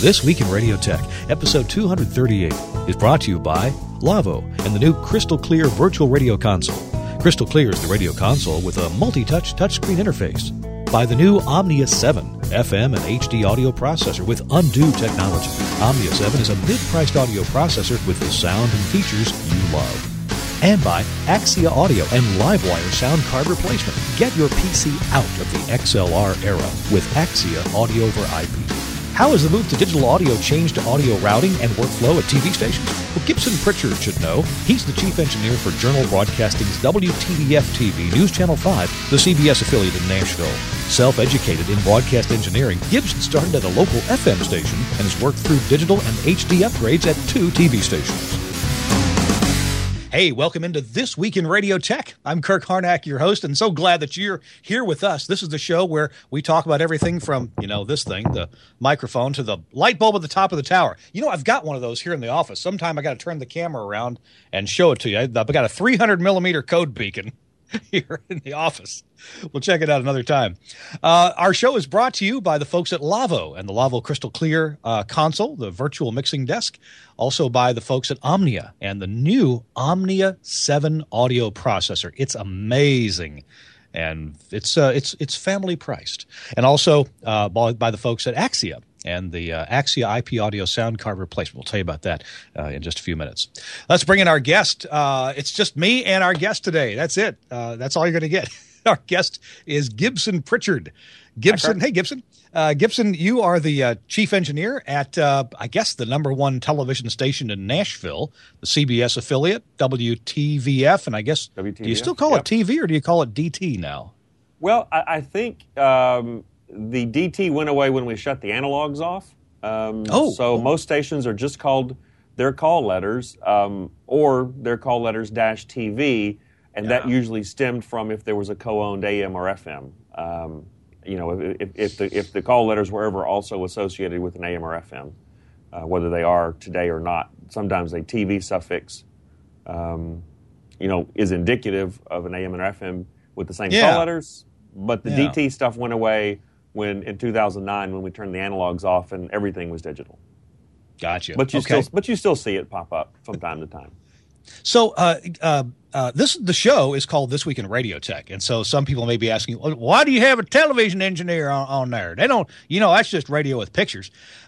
This Week in Radio Tech, episode 238, is brought to you by Lavo and the new Crystal Clear Virtual Radio Console. Crystal Clear is the radio console with a multi-touch touchscreen interface. By the new Omnia 7 FM and HD audio processor with Undo technology. Omnia 7 is a mid-priced audio processor with the sound and features you love. And by Axia Audio and Livewire sound card replacement. Get your PC out of the XLR era with Axia Audio over IP. How has the move to digital audio changed audio routing and workflow at TV stations? Well, Gibson Pritchard should know. He's the chief engineer for Journal Broadcasting's WTVF-TV News Channel 5, the CBS affiliate in Nashville. Self-educated in broadcast engineering, Gibson started at a local FM station and has worked through digital and HD upgrades at 2 TV stations. Hey, welcome into This Week in Radio Tech. I'm Kirk Harnack, your host, and so glad that you're here with us. This is the show where we talk about everything from, this thing, the microphone, to the light bulb at the top of the tower. I've got one of those here in the office. Sometime I got to turn the camera around and show it to you. I've got a 300-millimeter code beacon here in the office. We'll check it out another time. Our show is brought to you by the folks at Lavo and the Lavo Crystal Clear console, the virtual mixing desk. Also by the folks at Omnia and the new Omnia 7 audio processor. It's amazing, and it's family priced. And also by the folks at Axia and the Axia IP audio sound card replacement. We'll tell you about that in just a few minutes. Let's bring in our guest. It's just me and our guest today. That's it. That's all you're going to get. Our guest is Gibson Pritchard. Gibson, hey, Gibson. Gibson, you are the chief engineer at, I guess, the number one television station in Nashville, the CBS affiliate, WTVF, and I guess, WTVF, do you still call it TV or do you call it DT now? Well, I think the DT went away when we shut the analogs off. So most stations are just called their call letters, or their call letters -TV, and that usually stemmed from if there was a co-owned AM or FM. If the call letters were ever also associated with an AM or FM, whether they are today or not. Sometimes a TV suffix, is indicative of an AM and FM with the same call letters. But the DT stuff went away in 2009 when we turned the analogs off and everything was digital. Gotcha. But you still see it pop up from time to time. So the show is called This Week in Radio Tech, and so some people may be asking, why do you have a television engineer on there? They don't, that's just radio with pictures.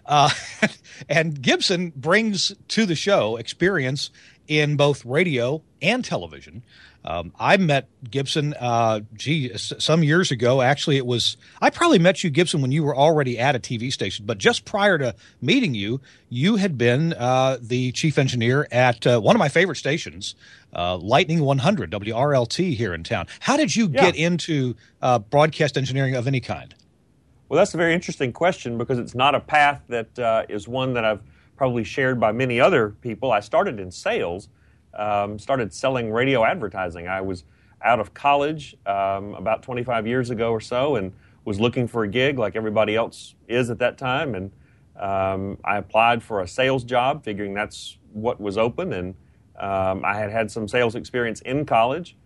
And Gibson brings to the show experience in both radio and television. I met Gibson, some years ago. Actually, I probably met you, Gibson, when you were already at a TV station. But just prior to meeting you, you had been the chief engineer at one of my favorite stations, Lightning 100, WRLT here in town. How did you get into broadcast engineering of any kind? Well, that's a very interesting question because it's not a path that is one that I've probably shared by many other people. I started in sales. Started selling radio advertising. I was out of college about 25 years ago or so and was looking for a gig like everybody else is at that time. And I applied for a sales job, figuring that's what was open. And I had some sales experience in college.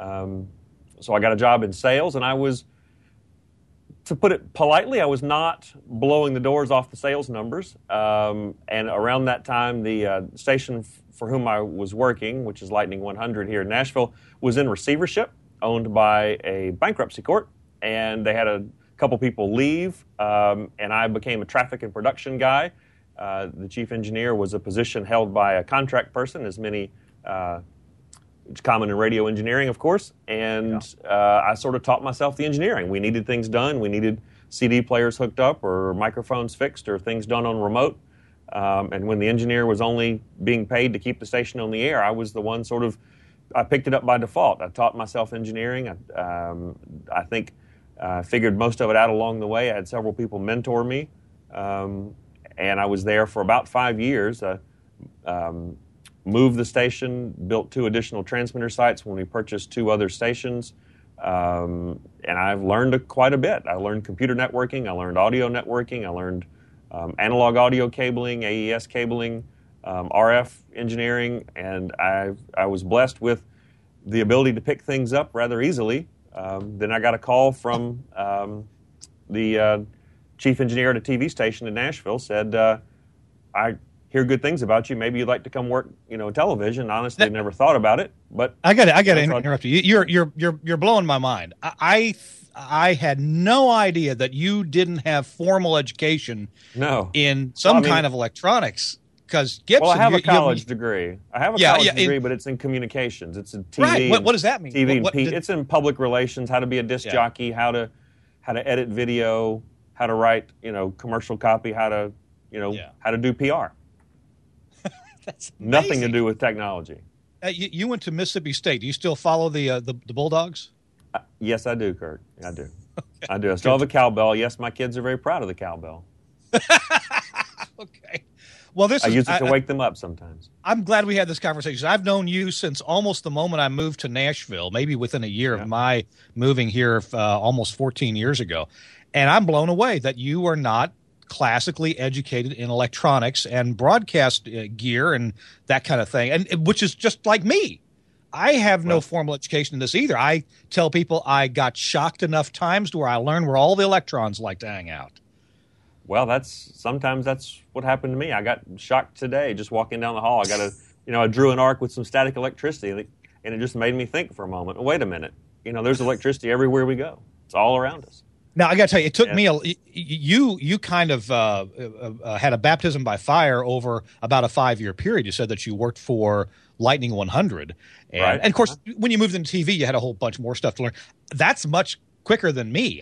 So I got a job in sales, and I was, to put it politely, I was not blowing the doors off the sales numbers. And around that time, the station for whom I was working, which is Lightning 100 here in Nashville, was in receivership, owned by a bankruptcy court, and they had a couple people leave, and I became a traffic and production guy. The chief engineer was a position held by a contract person, as many, it's common in radio engineering, of course, and I sort of taught myself the engineering. We needed things done. We needed CD players hooked up or microphones fixed or things done on remote. And when the engineer was only being paid to keep the station on the air, I was the one I picked it up by default. I taught myself engineering. I think I figured most of it out along the way. I had several people mentor me, and I was there for about 5 years. Moved the station, built 2 additional transmitter sites when we purchased 2 other stations, and I've learned quite a bit. I learned computer networking, I learned audio networking, I learned analog audio cabling, AES cabling, RF engineering, and I was blessed with the ability to pick things up rather easily. Then I got a call from the chief engineer at a TV station in Nashville said, I hear good things about you. Maybe you'd like to come work, in television. Honestly, never thought about it, but I got to interrupt you. You're blowing my mind. I had no idea that you didn't have formal education in some kind of electronics. Because Gibson, I have a college degree. I have a college degree, but it's in communications. It's in TV. Right. What does that mean? TV it's in public relations. How to be a disc jockey. How to edit video. How to write commercial copy. How to do PR. That's nothing to do with technology. You went to Mississippi State. Do you still follow the Bulldogs? Yes, I do, Kurt. I do. Okay. I do. I still have a cowbell. Yes, my kids are very proud of the cowbell. Okay. Well, I use it to wake them up sometimes. I'm glad we had this conversation. I've known you since almost the moment I moved to Nashville, maybe within a year of my moving here almost 14 years ago. And I'm blown away that you are not classically educated in electronics and broadcast gear and that kind of thing, and which is just like me. I have no formal education in this either. I tell people I got shocked enough times to where I learned where all the electrons like to hang out. Well, sometimes that's what happened to me. I got shocked today just walking down the hall. I drew an arc with some static electricity, and it just made me think for a moment. Wait a minute, there's electricity everywhere we go. It's all around us. Now I got to tell you, it took me you kind of had a baptism by fire over about a 5-year period. You said that you worked for Lightning 100, and of course, when you moved into TV, you had a whole bunch more stuff to learn. That's much quicker than me.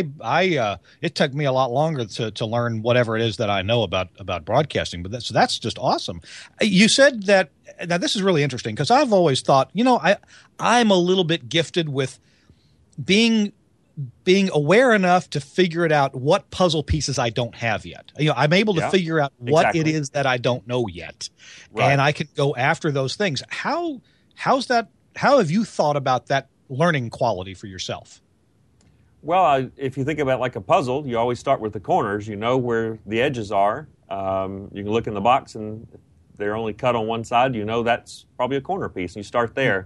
It took me a lot longer to learn whatever it is that I know about broadcasting. But that's just awesome. You said that. Now this is really interesting because I've always thought, I'm a little bit gifted with being aware enough to figure it out what puzzle pieces I don't have yet. I'm able to figure out what it is that I don't know yet, and I can go after those things. How's that? How have you thought about that learning quality for yourself? Well, if you think about like a puzzle, you always start with the corners. You know where the edges are. You can look in the box, and if they're only cut on one side, that's probably a corner piece, and you start there.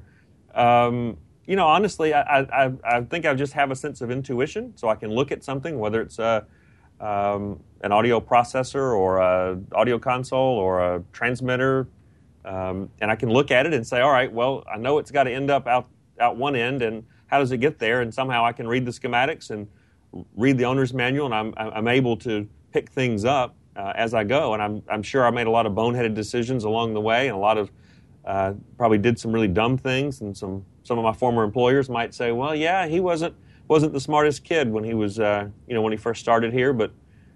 Honestly, I think I just have a sense of intuition, so I can look at something, whether it's an audio processor or an audio console or a transmitter, and I can look at it and say, all right, well, I know it's got to end up out one end, and how does it get there? And somehow I can read the schematics and read the owner's manual, and I'm able to pick things up as I go. And I'm sure I made a lot of boneheaded decisions along the way, and a lot of probably did some really dumb things, and some of my former employers might say, well, yeah, he wasn't the smartest kid when he was, when he first started here. But,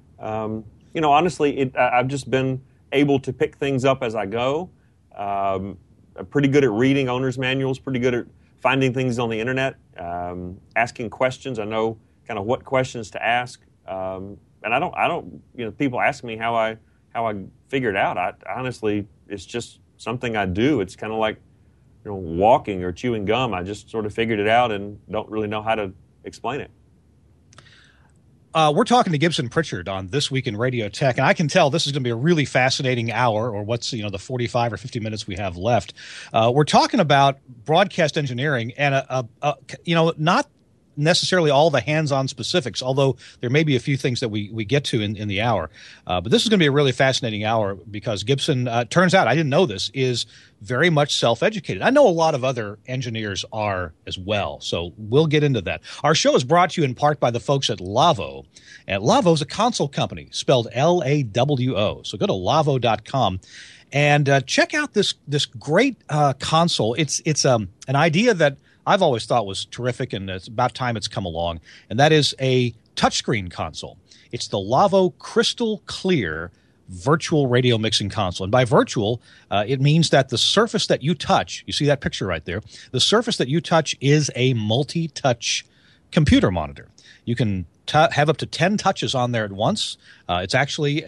honestly, I've just been able to pick things up as I go. I'm pretty good at reading owner's manuals, pretty good at finding things on the internet, asking questions. I know kind of what questions to ask. And I don't, people ask me how I figure it out. I honestly, it's just something I do. It's kind of like, walking or chewing gum. I just sort of figured it out and don't really know how to explain it. We're talking to Gibson Pritchard on This Week in Radio Tech, and I can tell this is going to be a really fascinating hour, or what's the 45 or 50 minutes we have left. We're talking about broadcast engineering and not necessarily all the hands-on specifics, although there may be a few things that we get to in the hour. But this is going to be a really fascinating hour because Gibson, turns out, I didn't know this, is very much self-educated. I know a lot of other engineers are as well, so we'll get into that. Our show is brought to you in part by the folks at Lavo. And Lavo is a console company, spelled L-A-W-O. So go to lavo.com and check out this great console. It's an idea that I've always thought was terrific, and it's about time it's come along, and that is a touchscreen console. It's the Lavo Crystal Clear virtual radio mixing console. And by virtual, it means that the surface that you touch, you see that picture right there, the surface that you touch is a multi-touch computer monitor. You can have up to 10 touches on there at once. It's actually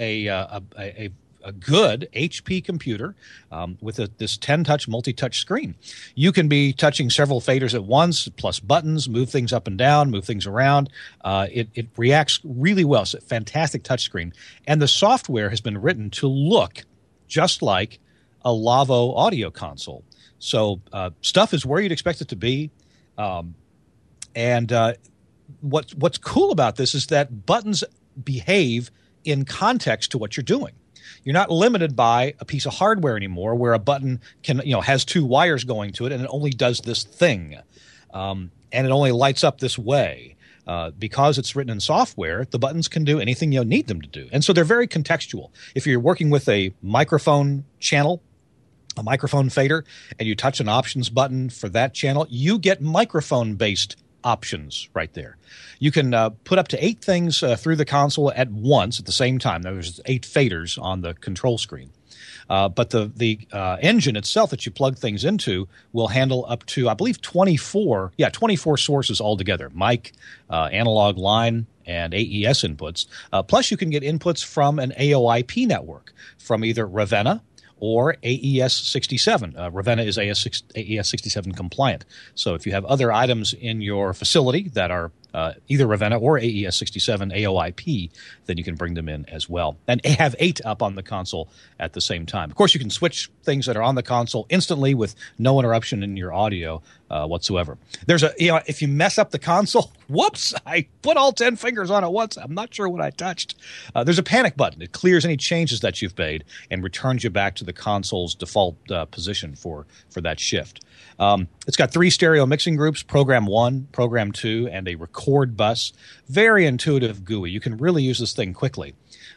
a good HP computer with this 10-touch multi-touch screen. You can be touching several faders at once, plus buttons, move things up and down, move things around. It reacts really well. It's a fantastic touchscreen. And the software has been written to look just like a Lavo audio console. So stuff is where you'd expect it to be. What's cool about this is that buttons behave in context to what you're doing. You're not limited by a piece of hardware anymore where a button has two wires going to it and it only does this thing. And it only lights up this way. Because it's written in software, the buttons can do anything you need them to do. And so they're very contextual. If you're working with a microphone channel, a microphone fader, and you touch an options button for that channel, you get microphone-based options right there. You can put up to 8 things through the console at once at the same time. There's 8 faders on the control screen. But the engine itself that you plug things into will handle up to, I believe, 24 sources altogether, mic, analog line, and AES inputs. Plus, you can get inputs from an AOIP network from either Ravenna or AES-67. Ravenna is AES-67 compliant. So if you have other items in your facility that are either Ravenna or AES-67 AOIP, then you can bring them in as well. And have 8 up on the console at the same time. Of course, you can switch things that are on the console instantly with no interruption in your audio whatsoever. There's if you mess up the console, whoops, I put all 10 fingers on it once. I'm not sure what I touched. There's a panic button. It clears any changes that you've made and returns you back to the console's default position for that shift. It's got 3 stereo mixing groups, Program 1, Program 2, and a record bus. Very intuitive GUI. You can really use this thing quickly.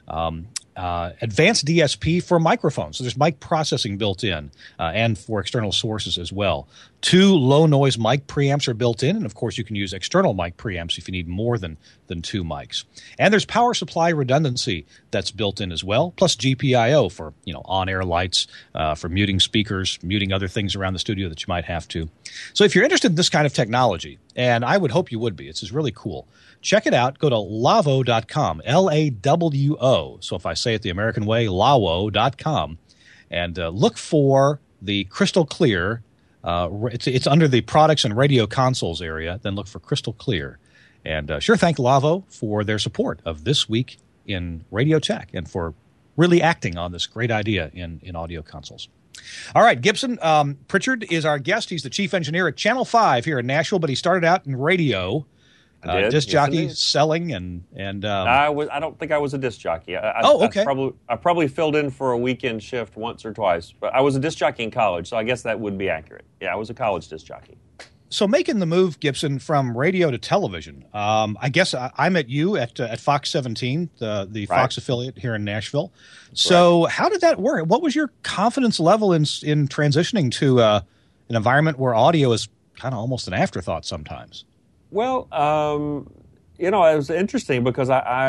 Advanced DSP for microphones. So there's mic processing built in and for external sources as well. 2 low-noise mic preamps are built in, and of course you can use external mic preamps if you need more than 2 mics. And there's power supply redundancy that's built in as well, plus GPIO for on-air lights, for muting speakers, muting other things around the studio that you might have to. So if you're interested in this kind of technology, and I would hope you would be, it's really cool, check it out. Go to lawo.com, L-A-W-O. So if I say it the American way, lawo.com, and look for the Crystal Clear. It's under the products and radio consoles area. Then look for Crystal Clear. And sure thank Lavo for their support of This Week in Radio Tech and for really acting on this great idea in audio consoles. All right, Gibson Pritchard is our guest. He's the chief engineer at Channel 5 here in Nashville, but he started out in radio. Disc jockey, selling, and I don't think I was a disc jockey. Okay. I probably filled in for a weekend shift once or twice, but I was a disc jockey in college, so I guess that would be accurate. Yeah, I was a college disc jockey. So making the move, Gibson, from radio to television, I guess I met you at Fox 17, the right. Fox affiliate here in Nashville. So How did that work? What was your confidence level in transitioning to an environment where audio is kind of almost an afterthought sometimes? Well, it was interesting because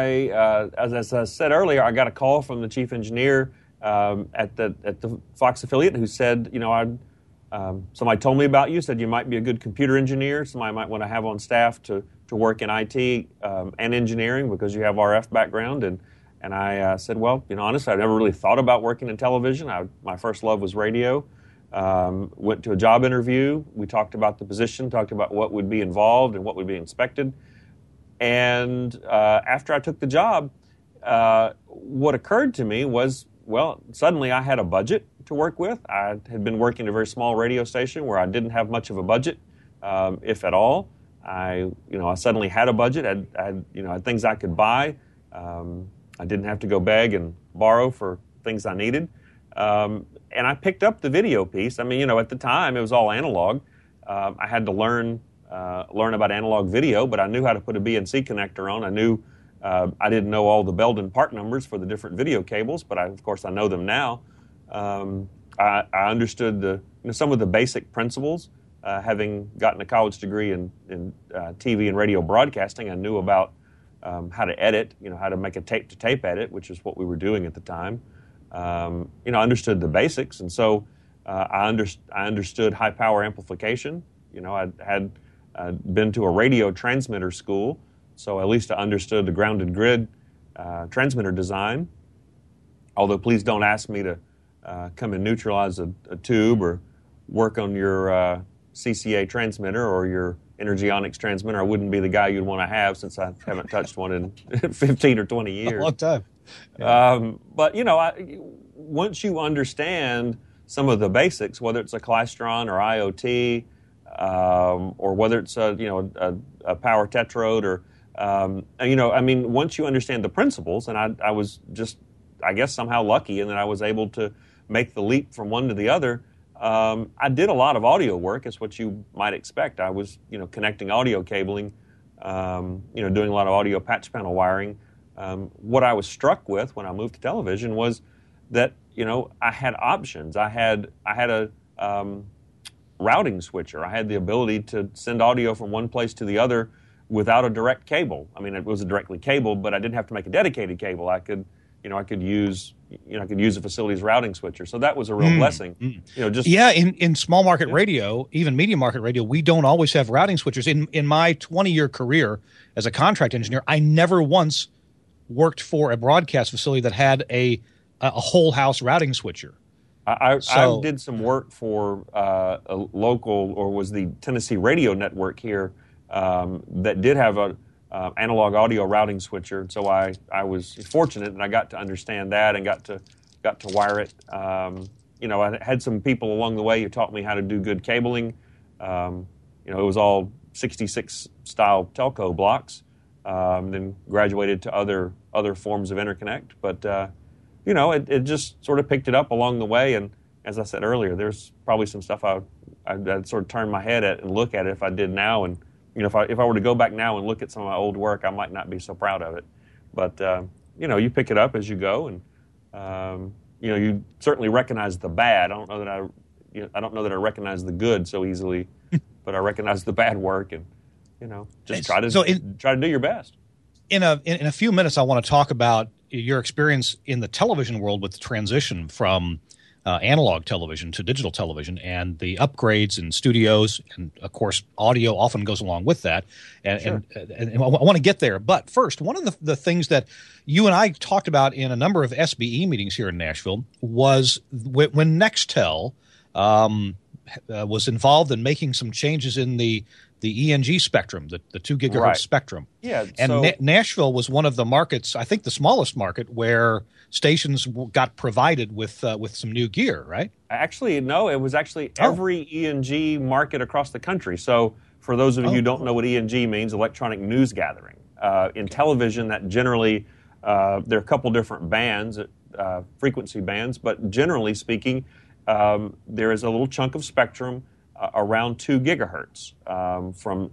as I said earlier, I got a call from the chief engineer at the Fox affiliate who said, somebody told me about you, said you might be a good computer engineer, somebody might want to have on staff to work in IT and engineering because you have RF background. And I said, well, honestly, I never really thought about working in television. My first love was radio. Went to a job interview. We talked about the position, talked about what would be involved and what would be inspected. And after I took the job, what occurred to me was, well, suddenly I had a budget to work with. I had been working at a very small radio station where I didn't have much of a budget, if at all. I suddenly had a budget. I had things I could buy. I didn't have to go beg and borrow for things I needed. And I picked up the video piece. I mean, at the time, it was all analog. I had to learn about analog video, but I knew how to put a BNC connector on. I knew I didn't know all the Belden part numbers for the different video cables, but of course I know them now. I understood some of the basic principles. Having gotten a college degree in TV and radio broadcasting, I knew about how to edit, how to make a tape-to-tape edit, which is what we were doing at the time. I understood the basics, and so I understood high-power amplification. I had been to a radio transmitter school, so at least I understood the grounded grid transmitter design. Although please don't ask me to come and neutralize a tube or work on your CCA transmitter or your Energionics transmitter. I wouldn't be the guy you'd want to have since I haven't touched one in 15 or 20 years. A long time. Yeah. But, once you understand some of the basics, whether it's a klystron or IoT, or whether it's a power tetrode or Once you understand the principles, and I was just, I guess, somehow lucky in that I was able to make the leap from one to the other. I did a lot of audio work, is what you might expect. I was, connecting audio cabling, doing a lot of audio patch panel wiring. What I was struck with when I moved to television was that, I had options. I had a routing switcher. I had the ability to send audio from one place to the other without a direct cable. I mean, it was directly cabled, but I didn't have to make a dedicated cable. I could use a facilities routing switcher. So that was a real blessing. In small market radio, even medium market radio, we don't always have routing switchers. In my 20-year career as a contract engineer, I never once worked for a broadcast facility that had a whole house routing switcher. I did some work for a local, or was the Tennessee Radio Network here, that did have a analog audio routing switcher. So I was fortunate, and I got to understand that and got to wire it. I had some people along the way who taught me how to do good cabling. It was all 66 style telco blocks. Then graduated to other forms of interconnect, but it just sort of picked it up along the way. And as I said earlier, there's probably some stuff I'd sort of turn my head at and look at it if I did now. And if I were to go back now and look at some of my old work, I might not be so proud of it. But you pick it up as you go, and you certainly recognize the bad. I don't know that I recognize the good so easily, but I recognize the bad work, and just try to do your best. In a few minutes, I want to talk about your experience in the television world with the transition from analog television to digital television, and the upgrades in studios, and of course, audio often goes along with that. And I want to get there. But first, one of the things that you and I talked about in a number of SBE meetings here in Nashville was when Nextel was involved in making some changes in the ENG spectrum, the 2 gigahertz spectrum. Yeah, and Nashville was one of the markets, I think the smallest market, where stations got provided with some new gear, right? Actually, no, it was actually every ENG market across the country. So for those of you who don't know what ENG means, electronic news gathering. In television, that generally, there are a couple different bands, frequency bands, but generally speaking, there is a little chunk of spectrum around 2 gigahertz, from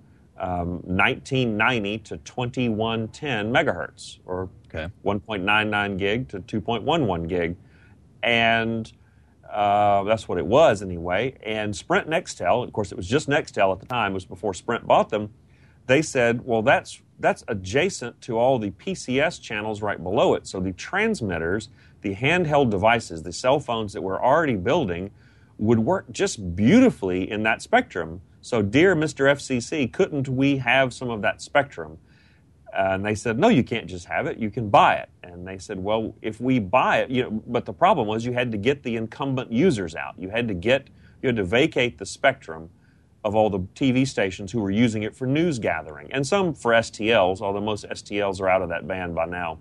1990 to 2110 megahertz, or 1.99 gig to 2.11 gig. And that's what it was anyway. And Sprint Nextel, of course it was just Nextel at the time, it was before Sprint bought them, they said, well, that's adjacent to all the PCS channels right below it. So the transmitters, the handheld devices, the cell phones that we're already building would work just beautifully in that spectrum. So, dear Mr. FCC, couldn't we have some of that spectrum? And they said, no, you can't just have it. You can buy it. And they said, well, if we buy it, but the problem was you had to get the incumbent users out. You had to vacate the spectrum of all the TV stations who were using it for news gathering, and some for STLs, although most STLs are out of that band by now.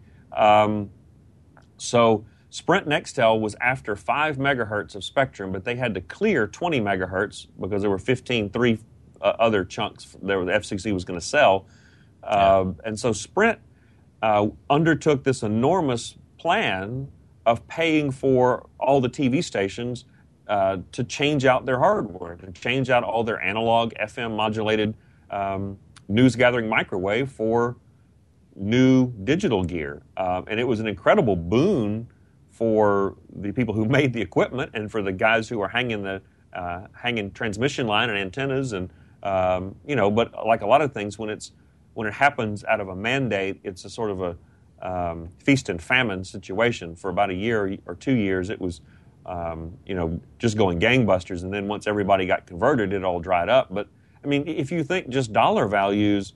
So Sprint Nextel was after 5 megahertz of spectrum, but they had to clear 20 megahertz because there were 3 other chunks that the FCC was going to sell. And so Sprint undertook this enormous plan of paying for all the TV stations to change out their hardware, to change out all their analog FM modulated news gathering microwave for new digital gear. And it was an incredible boon for the people who made the equipment and for the guys who were hanging transmission line and antennas. And but like a lot of things, when it happens out of a mandate, it's a sort of a feast and famine situation. For about a year or 2 years, it was just going gangbusters, and then once everybody got converted, it all dried up. But I mean, if you think just dollar values,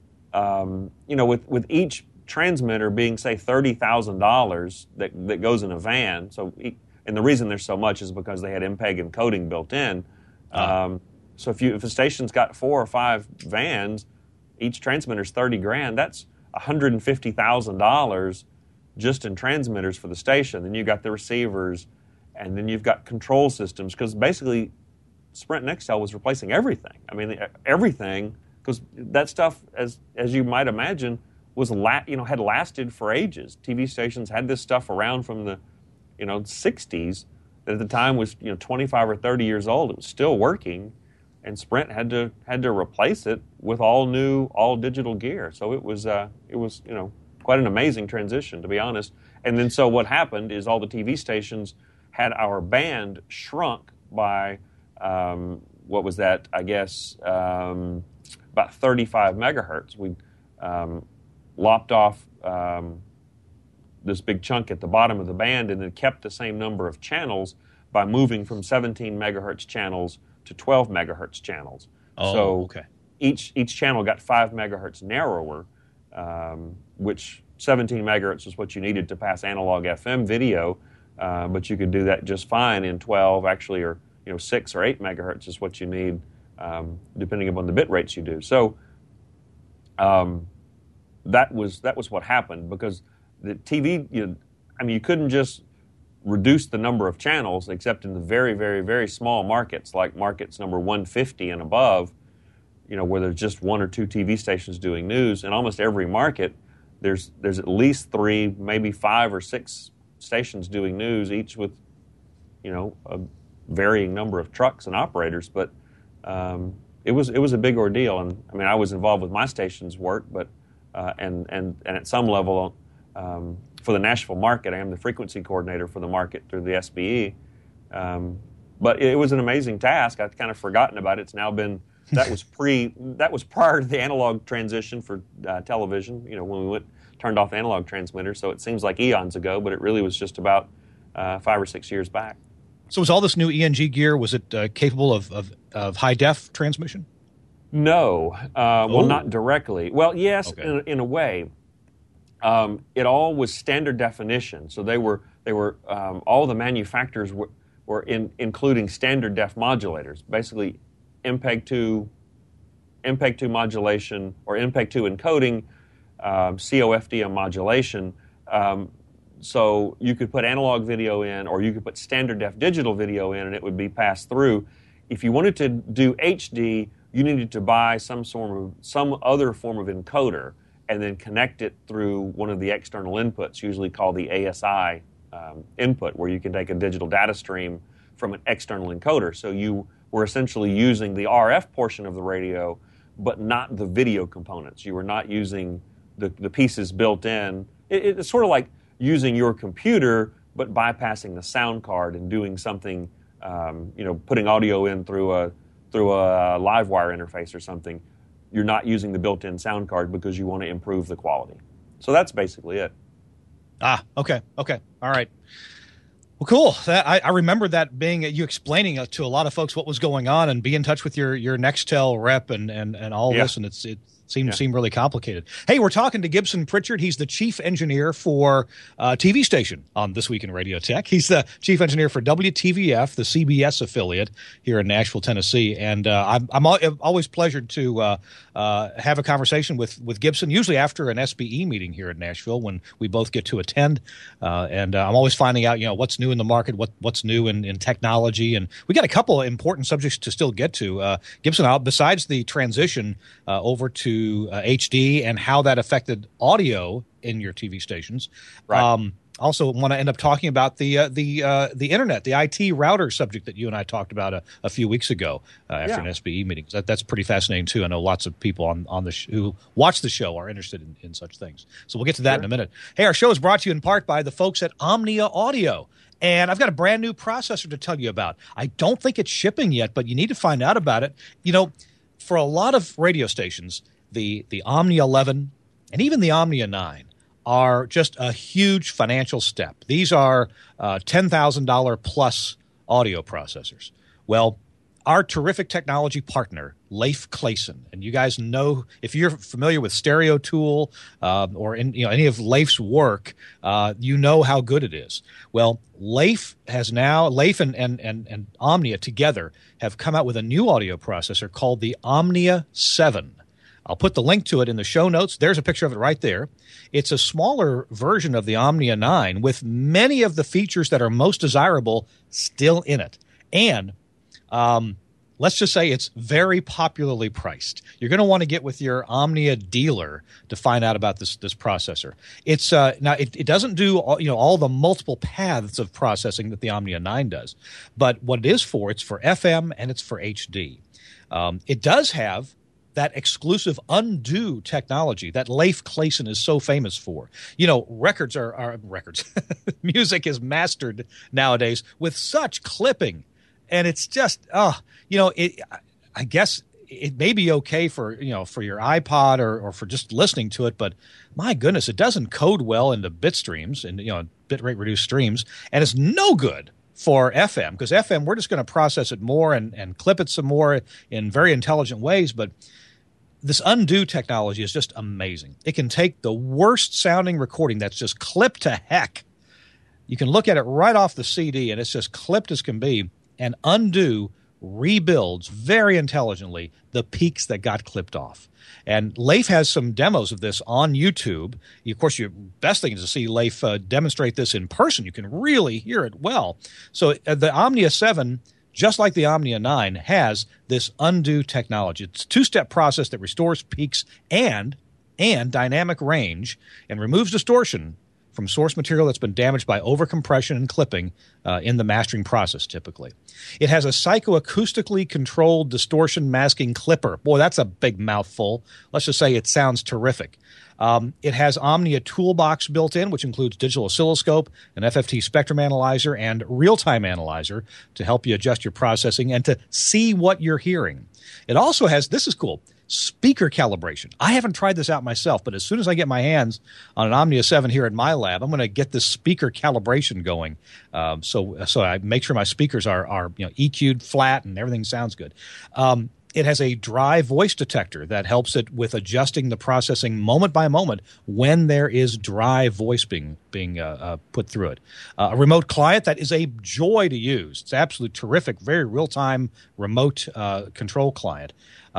with each transmitter being, say, $30,000 that goes in a van. So, and the reason there's so much is because they had MPEG encoding built in. So if a station's got 4 or 5 vans, each transmitter's $30,000. That's $150,000 just in transmitters for the station. Then you got the receivers, and then you've got control systems, because basically Sprint Nextel was replacing everything. I mean, everything because that stuff, as you might imagine, was had lasted for ages. TV stations had this stuff around from the 60s that at the time was 25 or 30 years old. It was still working, and Sprint had to replace it with all new, all digital gear. So it was quite an amazing transition, to be honest. And then so what happened is all the TV stations had our band shrunk by what was that? I guess about 35 megahertz. We lopped off this big chunk at the bottom of the band and then kept the same number of channels by moving from 17 megahertz channels to 12 megahertz channels. Oh, so okay. Each channel got 5 megahertz narrower, which 17 megahertz is what you needed to pass analog FM video, but you could do that just fine in 12, actually, or 6 or 8 megahertz is what you need, depending upon the bit rates you do. So that was what happened, because the TV, you couldn't just reduce the number of channels, except in the very, very, very small markets, like markets number 150 and above, where there's just 1 or 2 TV stations doing news. In almost every market, there's at least 3, maybe 5 or 6 stations doing news, each with, a varying number of trucks and operators. But it was a big ordeal, and I was involved with my station's work, but and at some level, for the Nashville market, I am the frequency coordinator for the market through the SBE. But it was an amazing task. I'd kind of forgotten about it. It's now been that was prior to the analog transition for television. When we turned off the analog transmitter. So it seems like eons ago, but it really was just about 5 or 6 years back. So was all this new ENG gear, was it capable of high def transmission? No, well, not directly. Well, yes, okay. in a way. It all was standard definition, so they were all the manufacturers were including standard def modulators, basically MPEG-2 modulation or MPEG-2 encoding, COFDM modulation. So you could put analog video in, or you could put standard def digital video in, and it would be passed through. If you wanted to do HD, you needed to buy some other form of encoder, and then connect it through one of the external inputs, usually called the ASI input, where you can take a digital data stream from an external encoder. So you were essentially using the RF portion of the radio, but not the video components. You were not using the pieces built in. It's sort of like using your computer, but bypassing the sound card and doing something, putting audio in through a live wire interface or something. You're not using the built-in sound card because you want to improve the quality. So that's basically it. Okay. All right. Well, cool. I remember that being you explaining to a lot of folks what was going on, and be in touch with your Nextel rep and all this, and it seemed really complicated. Hey, we're talking to Gibson Pritchard. He's the chief engineer for TV station on This Week in Radio Tech. He's the chief engineer for WTVF, the CBS affiliate here in Nashville, Tennessee. And I'm always pleasured to have a conversation with Gibson, usually after an SBE meeting here in Nashville when we both get to attend. And I'm always finding out, what's new in the market, what's new in technology. And we got a couple of important subjects to still get to. Gibson, besides the transition over to HD and how that affected audio in your TV stations. Right. Also want to end up talking about the internet, the IT router subject that you and I talked about a few weeks ago after an SBE meeting. That's pretty fascinating too. I know lots of people on the who watch the show are interested in such things. So we'll get to that in a minute. Hey, our show is brought to you in part by the folks at Omnia Audio. And I've got a brand new processor to tell you about. I don't think it's shipping yet, but you need to find out about it. For a lot of radio stations, the Omnia 11 and even the Omnia 9 are just a huge financial step. These are $10,000 plus audio processors. Well, our terrific technology partner, Leif Clayson, and you guys know, if you're familiar with Stereo Tool or any of Leif's work, you know how good it is. Well, Leif and Omnia together have come out with a new audio processor called the Omnia 7. I'll put the link to it in the show notes. There's a picture of it right there. It's a smaller version of the Omnia 9 with many of the features that are most desirable still in it. And let's just say it's very popularly priced. You're going to want to get with your Omnia dealer to find out about this processor. It's now it doesn't do all the multiple paths of processing that the Omnia 9 does, but what it is for, it's for FM and it's for HD. It does have that exclusive undo technology that Leif Clayson is so famous for. Records are records. Music is mastered nowadays with such clipping, and it's just I guess it may be okay for your iPod or for just listening to it, but my goodness, it doesn't code well into bit streams and bitrate reduced streams, and it's no good for FM, because FM, we're just going to process it more and clip it some more in very intelligent ways. But this undo technology is just amazing. It can take the worst sounding recording that's just clipped to heck. You can look at it right off the CD and it's just clipped as can be, and undo rebuilds very intelligently the peaks that got clipped off. And Leif has some demos of this on YouTube. Of course, your best thing is to see Leif demonstrate this in person. You can really hear it well. So the Omnia 7, just like the Omnia 9, has this undo technology. It's a two-step process that restores peaks and dynamic range and removes distortion from source material that's been damaged by overcompression and clipping in the mastering process, typically. It has a psychoacoustically controlled distortion masking clipper. Boy, that's a big mouthful. Let's just say it sounds terrific. It has Omnia Toolbox built in, which includes digital oscilloscope, an FFT spectrum analyzer, and real-time analyzer to help you adjust your processing and to see what you're hearing. It also has, this is cool, speaker calibration. I haven't tried this out myself, but as soon as I get my hands on an Omnia 7 here at my lab, I'm going to get this speaker calibration going. So I make sure my speakers are EQ'd flat and everything sounds good. It has a dry voice detector that helps it with adjusting the processing moment by moment when there is dry voice being put through it. A remote client that is a joy to use. It's absolutely terrific, very real-time remote control client.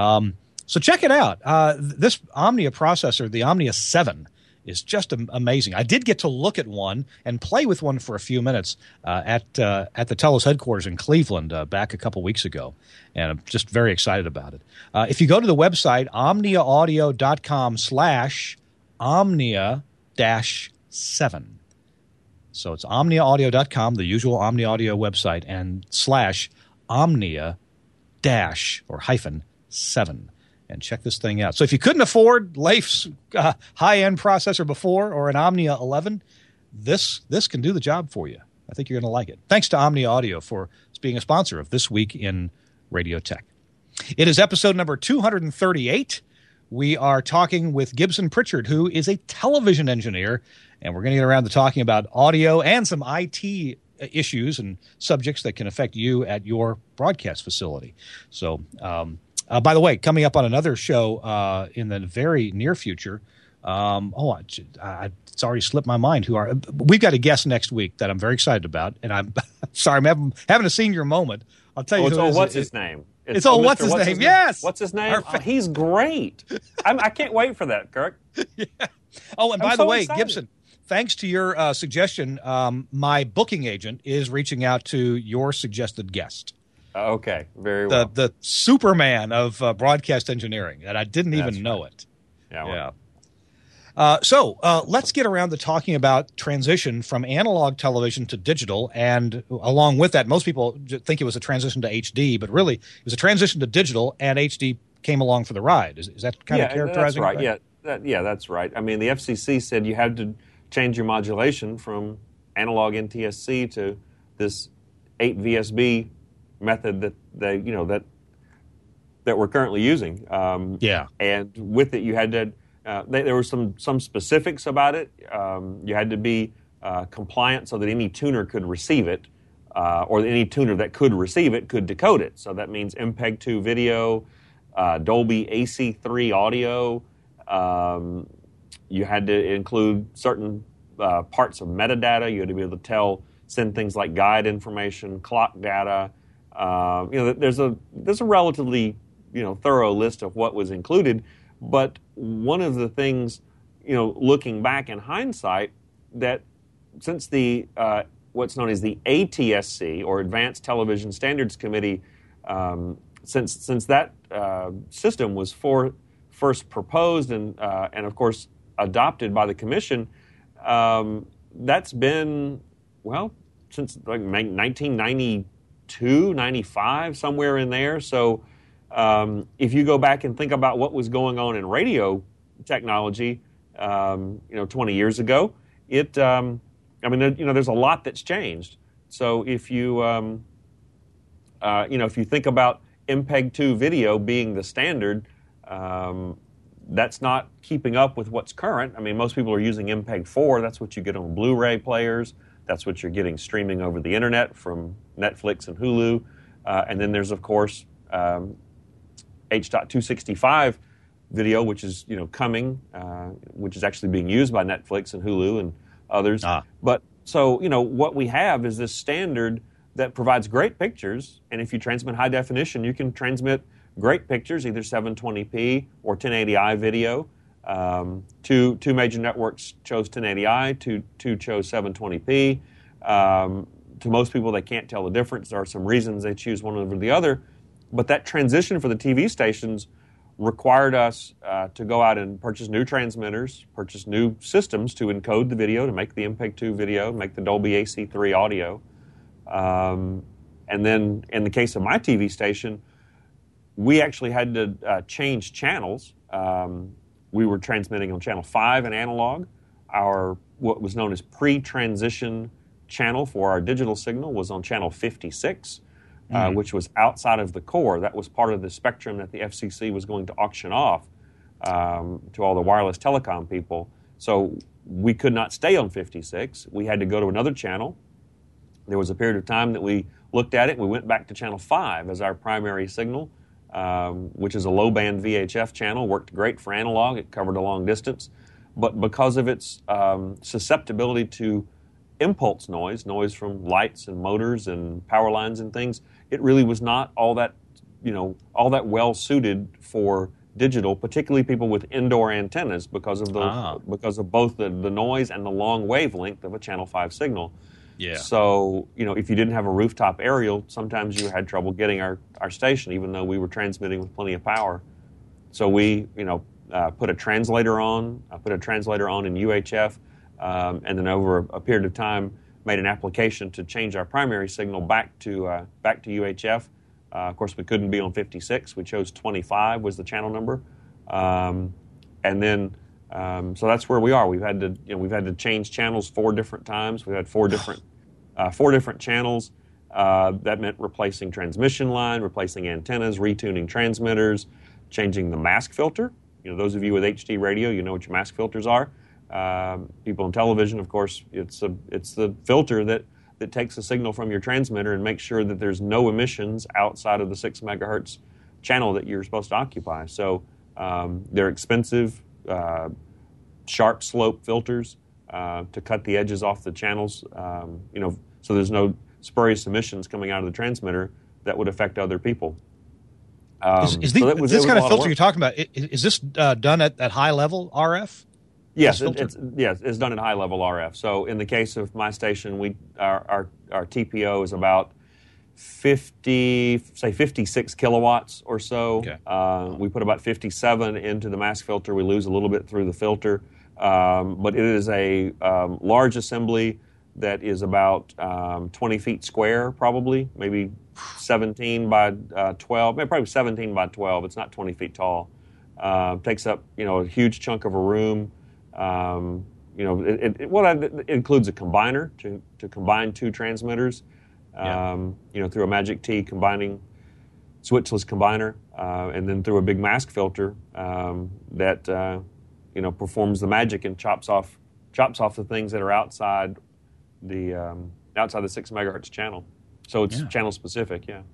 So check it out. This Omnia processor, the Omnia 7, is just amazing. I did get to look at one and play with one for a few minutes at the Telos headquarters in Cleveland back a couple weeks ago, and I'm just very excited about it. If you go to the website, omniaaudio.com/omnia-7. So it's omniaaudio.com, the usual Omnia Audio website, and /omnia-7. And check this thing out. So if you couldn't afford Leif's high-end processor before or an Omnia 11, this can do the job for you. I think you're going to like it. Thanks to Omnia Audio for being a sponsor of This Week in Radio Tech. It is episode number 238. We are talking with Gibson Pritchard, who is a television engineer, and we're going to get around to talking about audio and some IT issues and subjects that can affect you at your broadcast facility. So, by the way, coming up on another show in the very near future, it's already slipped my mind. We've got a guest next week that I'm very excited about, and I'm sorry, I'm having a senior moment. I'll tell you. What's his name? What's his name? Yes. What's his name? He's great. I can't wait for that, Kirk. Yeah. Oh, and by the way, excited. Gibson, thanks to your suggestion, my booking agent is reaching out to your suggested guest. Okay, very well. The Superman of broadcast engineering, and I didn't even know it. Yeah. So let's get around to talking about transition from analog television to digital, and along with that, most people think it was a transition to HD, but really it was a transition to digital, and HD came along for the ride. Is that kind of characterizing? That's right. That's right. I mean, the FCC said you had to change your modulation from analog NTSC to this 8 VSB method that that we're currently using. And with it, you had to. There were some specifics about it. You had to be compliant so that any tuner could receive it, or any tuner that could receive it could decode it. So that means MPEG-2 video, Dolby AC3 audio. You had to include certain parts of metadata. You had to be able to send things like guide information, clock data. There's a relatively thorough list of what was included. But one of the things, looking back in hindsight, that since the what's known as the ATSC, or Advanced Television Standards Committee, since that system was first proposed and of course adopted by the commission, that's been, well, since like 1992, 95, somewhere in there. So if you go back and think about what was going on in radio technology, 20 years ago, there's a lot that's changed. So if you, if you think about MPEG-2 video being the standard, that's not keeping up with what's current. I mean, most people are using MPEG-4. That's what you get on Blu-ray players. That's what you're getting streaming over the internet from Netflix and Hulu. And then there's, of course, H.265 video, which is coming, which is actually being used by Netflix and Hulu and others. But so what we have is this standard that provides great pictures, and if you transmit high definition, you can transmit great pictures, either 720p or 1080i video. Two major networks chose 1080i, two chose 720p. To most people, they can't tell the difference. There are some reasons they choose one over the other, but that transition for the TV stations required us to go out and purchase new transmitters, purchase new systems to encode the video, to make the MPEG-2 video, make the Dolby AC3 audio. And then in the case of my TV station, we actually had to change channels. We were transmitting on channel 5 in analog. Our what was known as pre-transition channel for our digital signal was on channel 56. Which was outside of the core. That was part of the spectrum that the FCC was going to auction off to all the wireless telecom people. So we could not stay on 56. We had to go to another channel. There was a period of time that we looked at it. We went back to channel 5 as our primary signal, which is a low-band VHF channel. Worked great for analog. It covered a long distance. But because of its susceptibility to impulse noise from lights and motors and power lines and things, it really was not all that well suited for digital, particularly people with indoor antennas because of both the noise and the long wavelength of a channel 5 signal. Yeah. So, if you didn't have a rooftop aerial, sometimes you had trouble getting our station, even though we were transmitting with plenty of power. So we, put a translator on. I put a translator on in UHF. And then over a period of time, made an application to change our primary signal back to UHF. Of course, we couldn't be on 56. We chose 25 was the channel number, and then so that's where we are. We've had to change channels 4 different times. We've had 4 different channels. That meant replacing transmission line, replacing antennas, retuning transmitters, changing the mask filter. Those of you with HD radio, you know what your mask filters are. People on television, of course, it's the filter that takes the signal from your transmitter and makes sure that there's no emissions outside of the 6 megahertz channel that you're supposed to occupy. So they're expensive, sharp slope filters to cut the edges off the channels. So there's no spurious emissions coming out of the transmitter that would affect other people. This kind of filter you're talking about, is this done at high level RF? Yes, it's done at high level RF. So in the case of my station, our TPO is about 56 kilowatts or so. Okay. We put about 57 into the mask filter. We lose a little bit through the filter, but it is a large assembly that is about 20 feet square, probably, maybe 17 by 12, maybe probably 17 by 12. It's not 20 feet tall. Takes up a huge chunk of a room. It includes a combiner to combine 2 transmitters, through a Magic T combining switchless combiner, and then through a big mask filter that performs the magic and chops off the things that are outside the 6 megahertz channel. So it's channel specific, yeah.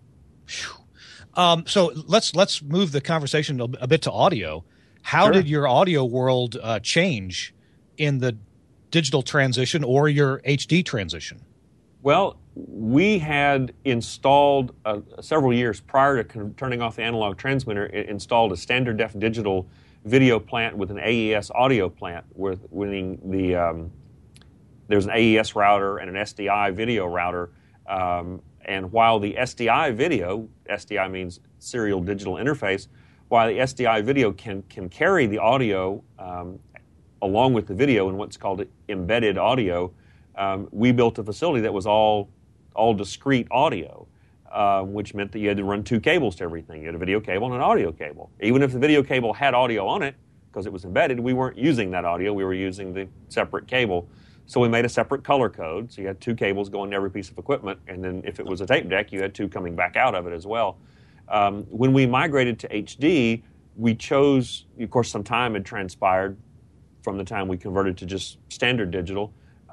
So let's move the conversation a bit to audio. How did your audio world change in the digital transition or your HD transition? Well, we had installed several years prior to turning off the analog transmitter, installed a standard def digital video plant with an AES audio plant, there's an AES router and an SDI video router, And while the SDI video, SDI means serial digital interface, while the SDI video can carry the audio along with the video in what's called embedded audio, we built a facility that was all discrete audio, which meant that you had to run two cables to everything. You had a video cable and an audio cable. Even if the video cable had audio on it, because it was embedded, we weren't using that audio. We were using the separate cable. So we made a separate color code. So you had two cables going to every piece of equipment, and then if it was a tape deck, you had two coming back out of it as well. When we migrated to HD, we chose, of course, some time had transpired from the time we converted to just standard digital.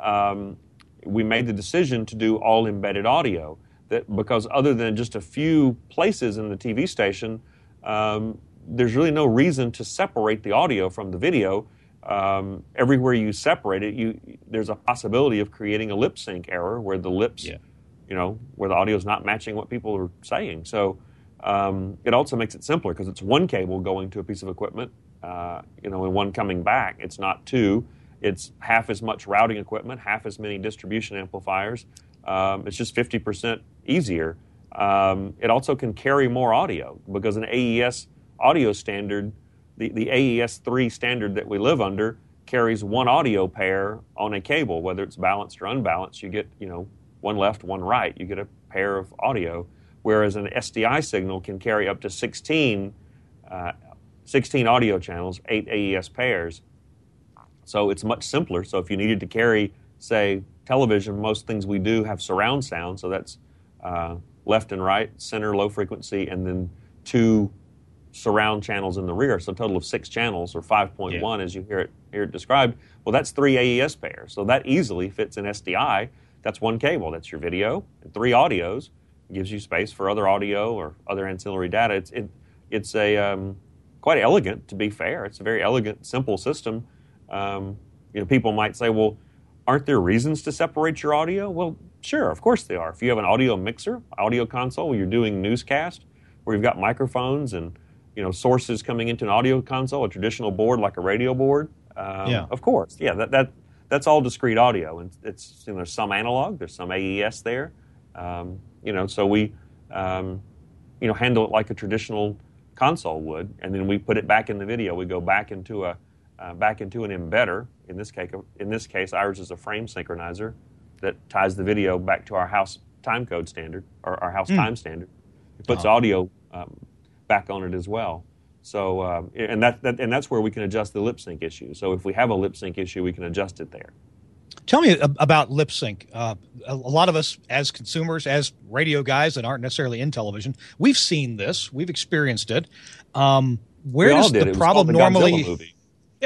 We made the decision to do all embedded audio, because other than just a few places in the TV station, there's really no reason to separate the audio from the video. Everywhere you separate it, there's a possibility of creating a lip sync error where the lips, where the audio is not matching what people are saying. So it also makes it simpler because it's one cable going to a piece of equipment, and one coming back. It's not two. It's half as much routing equipment, half as many distribution amplifiers. It's just 50% easier. It also can carry more audio because an AES audio standard, the AES 3 standard that we live under, carries one audio pair on a cable, whether it's balanced or unbalanced. You get, one left, one right. You get a pair of audio, whereas an SDI signal can carry up to 16 audio channels, 8 AES pairs. So it's much simpler. So if you needed to carry, say, television, most things we do have surround sound, so that's left and right, center, low frequency, and then two surround channels in the rear, so a total of 6 channels, or 5.1 as you hear it described. Well, that's 3 AES pairs, so that easily fits in SDI. That's one cable. That's your video and 3 audios. It gives you space for other audio or other ancillary data. It's a quite elegant, to be fair. It's a very elegant, simple system. People might say, well, aren't there reasons to separate your audio? Well, sure, of course they are. If you have an audio mixer, audio console, where you're doing newscast, where you've got microphones and sources coming into an audio console, a traditional board like a radio board. Of course, that's all discrete audio, and it's there's some analog, there's some AES there. So we handle it like a traditional console would, and then we put it back in the video. We go back into an embedder. In this case, ours is a frame synchronizer that ties the video back to our house time code standard, or our house time standard. It puts audio back on it as well. So, and that's where we can adjust the lip sync issue. So if we have a lip sync issue, we can adjust it there. Tell me about lip sync. A lot of us as consumers, as radio guys that aren't necessarily in television, we've seen this. We've experienced it. Where does the problem normally...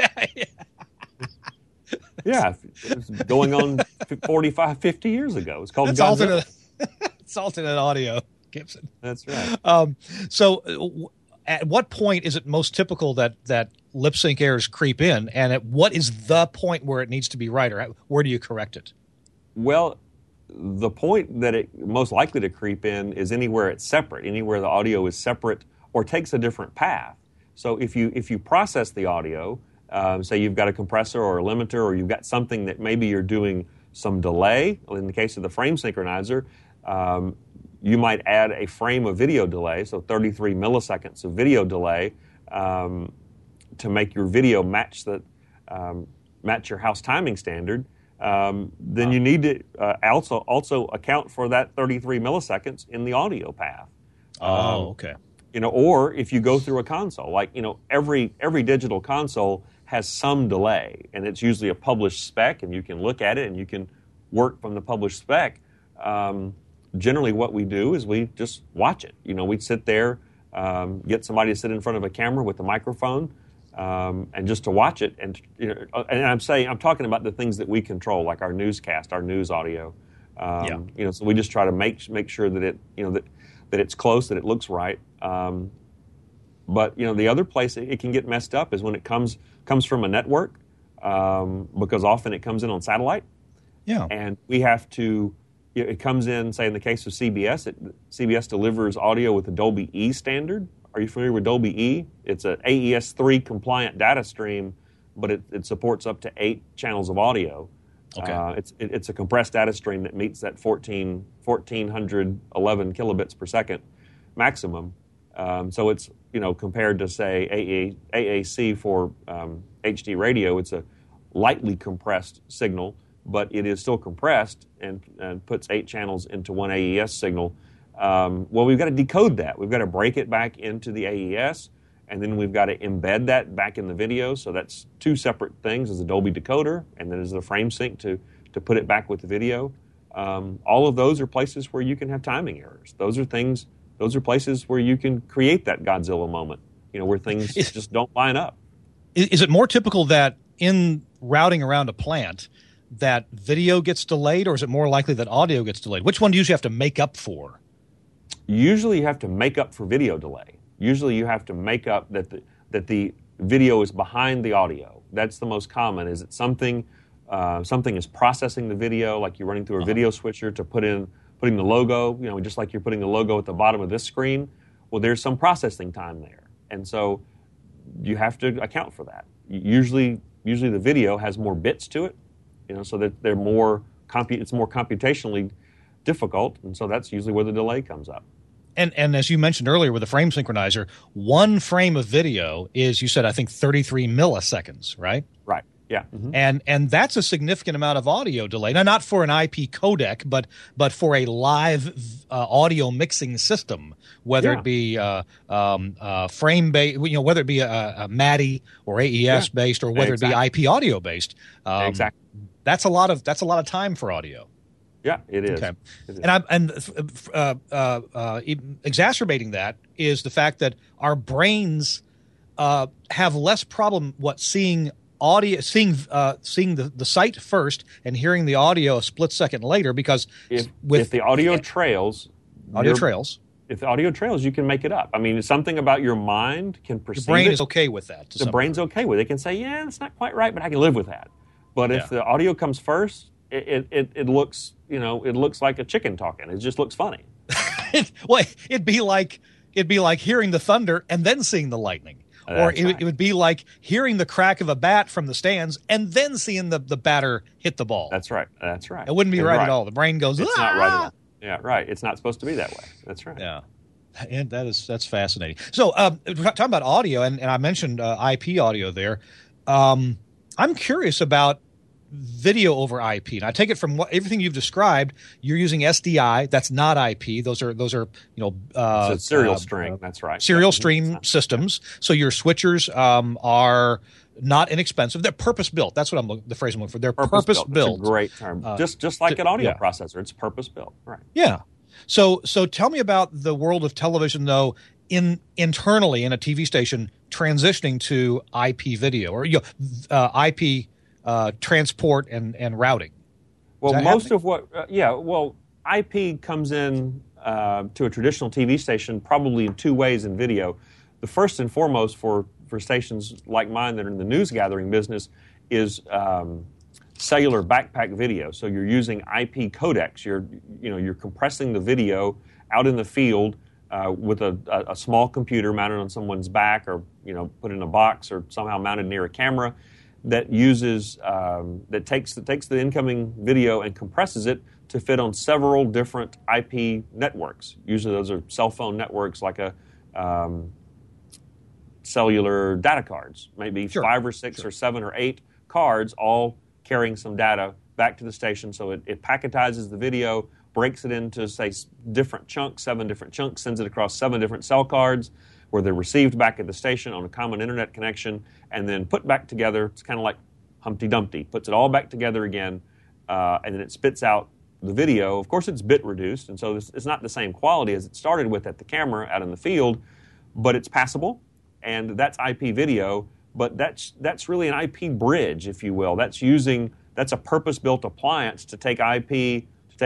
Yeah, it was going on 45, 50 years ago. It's called Godzilla. It's alternate audio, Gibson. That's right. So at what point is it most typical that lip sync errors creep in, and at what is the point where it needs to be right, or where do you correct it? Well, the point that it most likely to creep in is anywhere it's separate, anywhere the audio is separate or takes a different path. So if you process the audio, say you've got a compressor or a limiter, or you've got something that maybe you're doing some delay. In the case of the frame synchronizer, you might add a frame of video delay, so 33 milliseconds of video delay, to make your video match your house timing standard. Then you need to also account for that 33 milliseconds in the audio path. Okay. Or if you go through a console, like every digital console has some delay, and it's usually a published spec, and you can look at it and you can work from the published spec. Generally what we do is we just watch it. We'd sit there, get somebody to sit in front of a camera with a microphone, and just to watch it. And I'm talking about the things that we control, like our newscast, our news audio. So we just try to make sure that it, that it's close, that it looks right. But the other place it can get messed up is when it comes from a network, because often it comes in on satellite. Yeah. And we have to. It comes in, say, in the case of CBS, CBS delivers audio with the Dolby E standard. Are you familiar with Dolby E? It's an AES 3 compliant data stream, but it supports up to 8 channels of audio. Okay. It's a compressed data stream that meets that 1411 kilobits per second maximum. So it's, compared to, say, AAC for HD radio, it's a lightly compressed signal, but it is still compressed and puts 8 channels into one AES signal. Well, we've got to decode that. We've got to break it back into the AES, and then we've got to embed that back in the video. So that's 2 separate things, as a Dolby decoder, and then as the frame sync to put it back with the video. All of those are places where you can have timing errors. Those are places where you can create that Godzilla moment, where things just don't line up. Is it more typical that in routing around a plant that video gets delayed, or is it more likely that audio gets delayed? Which one do you usually have to make up for? Usually you have to make up for video delay. Usually you have to make up that the video is behind the audio. That's the most common, is that something is processing the video, like you're running through a video switcher to putting the logo, just like you're putting the logo at the bottom of this screen. Well, there's some processing time there. And so you have to account for that. Usually the video has more bits to it, so that it's more computationally difficult, and so that's usually where the delay comes up. And as you mentioned earlier with the frame synchronizer, one frame of video is, you said, I think 33 milliseconds, right? Right. Yeah. Mm-hmm. And that's a significant amount of audio delay. Now, not for an IP codec, but for a live audio mixing system, whether it be frame based, whether it be a MADI or AES based, or whether it be IP audio based. Exactly. That's a lot of time for audio. Yeah, it is. Okay. It is. And exacerbating that is the fact that our brains have less problem seeing audio, seeing the sight first and hearing the audio a split second later, because if the audio trails, if the audio trails, you can make it up. I mean, something about your mind can perceive. The brain is okay with that. The brain's okay with it. It can say, yeah, it's not quite right, but I can live with that. But if the audio comes first, it looks, it looks like a chicken talking. It just looks funny. Well, it'd be like hearing the thunder and then seeing the lightning. It would be like hearing the crack of a bat from the stands and then seeing the batter hit the ball. That's right. It wouldn't be right at all. The brain goes, it's not right at all. Yeah, right. It's not supposed to be that way. That's right. Yeah. And that's fascinating. So talking about audio, and I mentioned IP audio there. I'm curious about video over IP. And I take it from everything you've described, you're using SDI. That's not IP. Those are it's a serial string. That's right. Serial stream systems. So your switchers are not inexpensive. They're purpose built. That's what the phrase I'm looking for. They're purpose built. That's a great term. Just like an audio processor, it's purpose built. Right. Yeah. So tell me about the world of television, though, internally in a TV station transitioning to IP video or IP transport and routing. Well, most of what, IP comes in to a traditional TV station probably in 2 ways in video. The first and foremost for stations like mine that are in the news gathering business is cellular backpack video. So you're using IP codecs. You're compressing the video out in the field with a small computer mounted on someone's back, or put in a box, or somehow mounted near a camera, that uses that takes the incoming video and compresses it to fit on several different IP networks. Usually those are cell phone networks, like a cellular data cards, maybe 5 or 6 or 7 or 8 cards, all carrying some data back to the station. So it packetizes the video, breaks it into, say, different chunks, 7 different chunks, sends it across 7 different cell cards, where they're received back at the station on a common internet connection, and then put back together. It's kind of like Humpty Dumpty. Puts it all back together again, and then it spits out the video. Of course, it's bit reduced, and so it's not the same quality as it started with at the camera out in the field, but it's passable, and that's IP video. But that's really an IP bridge, if you will. That's a purpose-built appliance to take IP,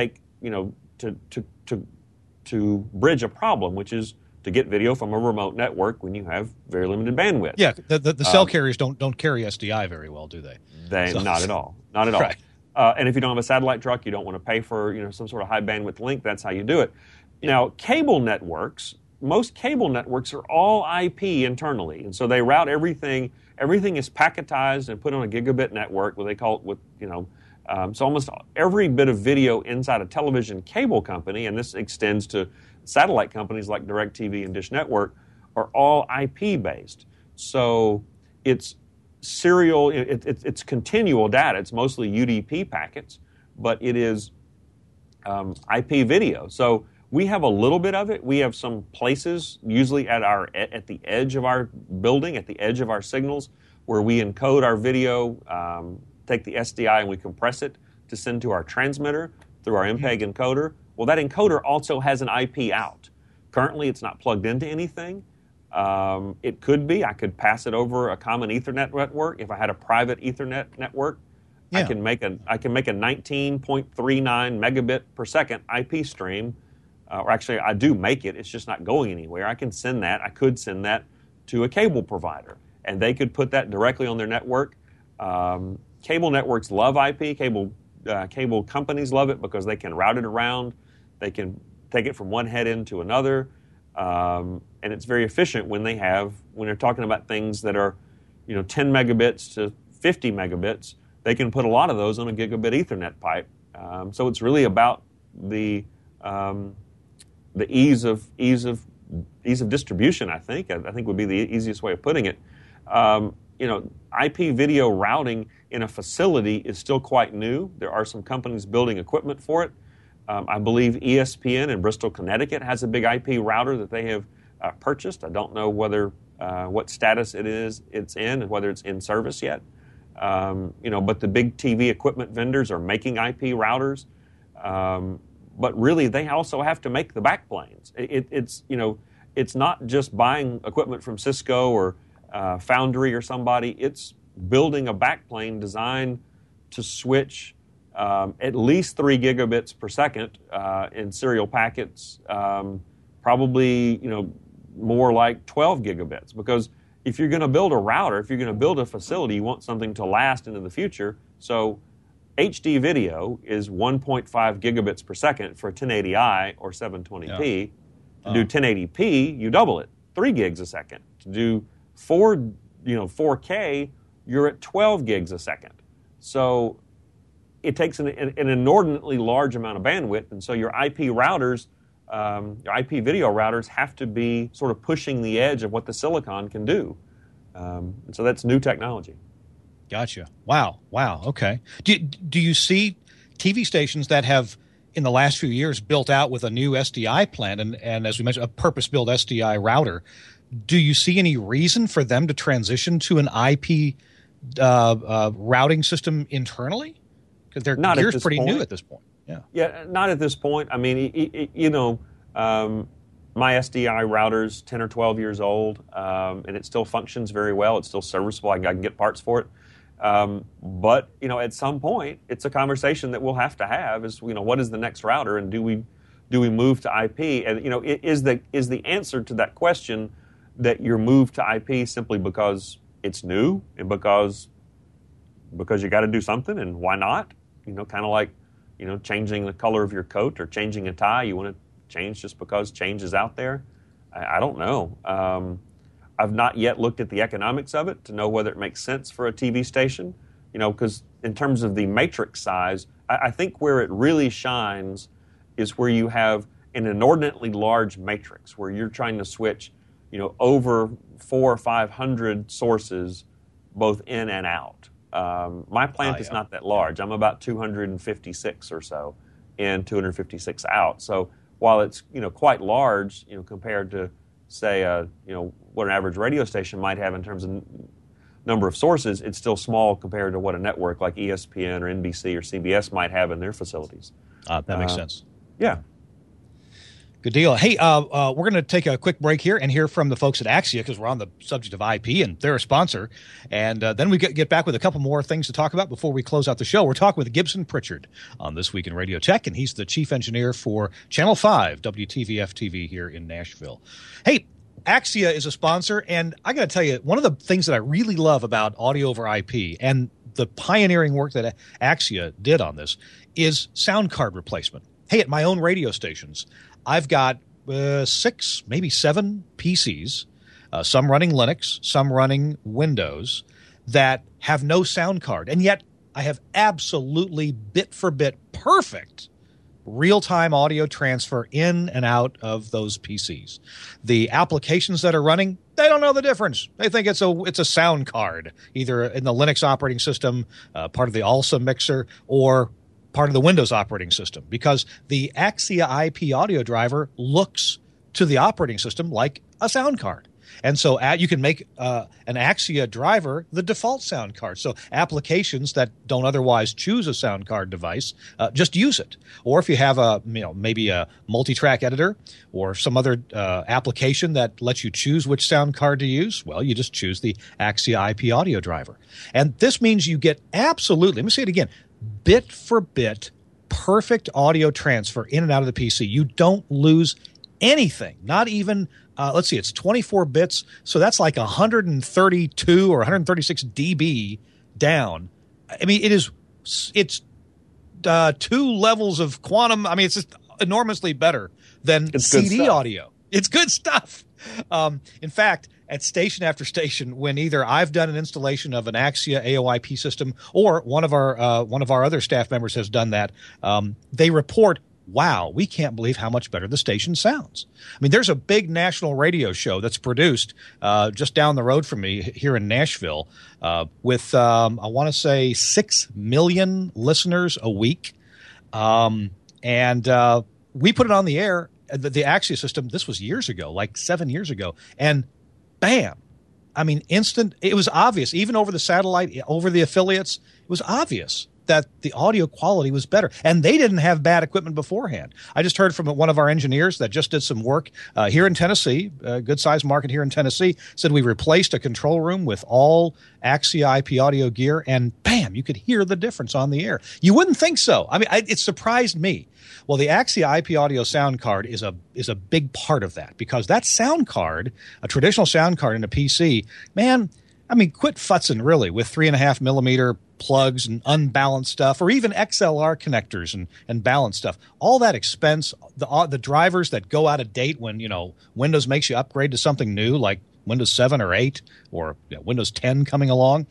to bridge a problem, which is to get video from a remote network when you have very limited bandwidth. Yeah, the cell carriers don't carry SDI very well, do they? Not at all. Not at all. Right. And if you don't have a satellite truck, you don't want to pay for some sort of high bandwidth link. That's how you do it. Now, cable networks, most cable networks are all IP internally, and so they route everything. Everything is packetized and put on a gigabit network, what they call it, with So almost every bit of video inside a television cable company, and this extends to satellite companies like DirecTV and Dish Network, are all IP-based. So it's serial, it's continual data. It's mostly UDP packets, but it is IP video. So we have a little bit of it. We have some places, usually at the edge of our building, at the edge of our signals, where we encode our video, take the SDI and we compress it to send to our transmitter through our MPEG encoder. Well, that encoder also has an IP out. Currently, it's not plugged into anything. It could be. I could pass it over a common Ethernet network. If I had a private Ethernet network, yeah. I can make a 19.39 megabit per second IP stream. Or actually, I do make it. It's just not going anywhere. I can send that. I could send that to a cable provider, and they could put that directly on their network. Cable networks love IP. Cable companies love it because they can route it around. They can take it from one head end to another. And it's very efficient when they're talking about things that are, 10 megabits to 50 megabits. They can put a lot of those on a gigabit Ethernet pipe. So it's really about the ease of distribution. I think would be the easiest way of putting it. IP video routing in a facility is still quite new. There are some companies building equipment for it. I believe ESPN in Bristol, Connecticut has a big IP router that they have purchased. I don't know what status it's in, and whether it's in service yet. But the big TV equipment vendors are making IP routers. But really, they also have to make the backplanes. It's not just buying equipment from Cisco or Foundry or somebody. It's building a backplane designed to switch at least 3 gigabits per second in serial packets, probably more like 12 gigabits. Because if you're going to build a router, if you're going to build a facility, you want something to last into the future. So HD video is 1.5 gigabits per second for 1080i or 720p. To do 1080p, you double it, 3 gigs a second. To do 4K, you're at 12 gigs a second. So it takes an inordinately large amount of bandwidth, and so your IP routers, your IP video routers, have to be sort of pushing the edge of what the silicon can do. And so that's new technology. Gotcha. Wow. Okay. Do you see TV stations that have, in the last few years, built out with a new SDI plant and as we mentioned, a purpose-built SDI router? Do you see any reason for them to transition to an IP routing system internally? Because their gear's pretty new at this point. Yeah, not at this point. I mean, my SDI router's 10 or 12 years old, and it still functions very well. It's still serviceable. I can get parts for it. But at some point, it's a conversation that we'll have to have. Is what is the next router, and do we move to IP? And is the answer to that question that you're moved to IP simply because it's new and because you got to do something, and why not? Kind of like changing the color of your coat or changing a tie. You want to change just because change is out there? I don't know. I've not yet looked at the economics of it to know whether it makes sense for a TV station, because in terms of the matrix size, I think where it really shines is where you have an inordinately large matrix, where you're trying to switch, over 400 or 500 sources, both in and out. My plant is not that large. I'm about 256 or so in, 256 out. So while it's, quite large, compared to, say, what an average radio station might have in terms of number of sources, it's still small compared to what a network like ESPN or NBC or CBS might have in their facilities. That makes sense. Yeah. Good deal. Hey, we're going to take a quick break here and hear from the folks at Axia, because we're on the subject of IP and they're a sponsor. And then we get back with a couple more things to talk about before we close out the show. We're talking with Gibson Pritchard on This Week in Radio Tech, and he's the chief engineer for Channel 5 WTVF-TV here in Nashville. Hey, Axia is a sponsor, and I got to tell you, one of the things that I really love about audio over IP and the pioneering work that Axia did on this is sound card replacement. Hey, at my own radio stations, I've got 6, maybe 7 PCs, some running Linux, some running Windows, that have no sound card. And yet I have absolutely bit for bit perfect real-time audio transfer in and out of those PCs. The applications that are running, they don't know the difference. They think it's a sound card, either in the Linux operating system, part of the ALSA mixer, or part of the Windows operating system, because the Axia IP audio driver looks to the operating system like a sound card. And so you can make an Axia driver the default sound card. So applications that don't otherwise choose a sound card device, just use it. Or if you have maybe a multi-track editor or some other application that lets you choose which sound card to use, well, you just choose the Axia IP audio driver. And this means you get absolutely, let me say it again, bit for bit, perfect audio transfer in and out of the PC. You don't lose anything, not even let's see, it's 24 bits, so that's like 132 or 136 dB down. I mean, it's 2 levels of quantum. I mean, it's just enormously better than CD audio. It's good stuff. In fact, at station after station, when either I've done an installation of an Axia AOIP system or one of our other staff members has done that, they report, wow, we can't believe how much better the station sounds. I mean, there's a big national radio show that's produced just down the road from me here in Nashville with, I want to say, 6 million listeners a week. And we put it on the air, the Axia system. This was years ago, like 7 years ago. And bam. I mean, instant. It was obvious, even over the satellite, over the affiliates, it was obvious that the audio quality was better. And they didn't have bad equipment beforehand. I just heard from one of our engineers that just did some work here in Tennessee, a good-sized market here in Tennessee, said we replaced a control room with all Axia IP audio gear, and bam, you could hear the difference on the air. You wouldn't think so. I mean, it surprised me. Well, the Axia IP audio sound card is a big part of that, because that sound card, a traditional sound card in a PC, man, I mean, quit futzing really with 3.5 millimeter plugs and unbalanced stuff, or even XLR connectors and balanced stuff. All that expense, the drivers that go out of date when, Windows makes you upgrade to something new like Windows 7 or 8 or Windows 10 coming along.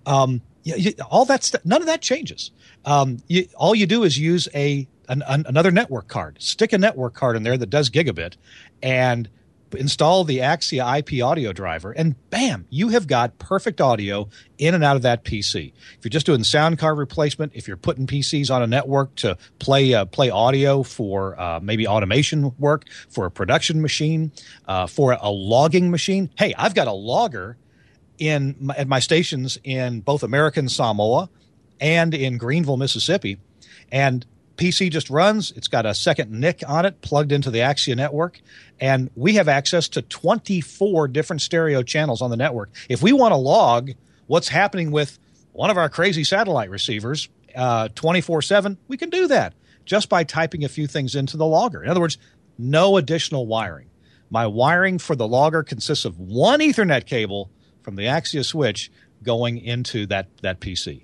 All that stuff, none of that changes. All you do is use another network card, stick a network card in there that does gigabit, and install the Axia IP audio driver, and bam, you have got perfect audio in and out of that PC. If you're just doing sound card replacement, if you're putting PCs on a network to play audio for maybe automation work, for a production machine, for a logging machine. Hey, I've got a logger at my stations in both American Samoa and in Greenville, Mississippi, and PC just runs. It's got a second NIC on it plugged into the Axia network, and we have access to 24 different stereo channels on the network. If we want to log what's happening with one of our crazy satellite receivers 24/7, we can do that just by typing a few things into the logger. In other words, no additional wiring. My wiring for the logger consists of one Ethernet cable from the Axia switch going into that PC.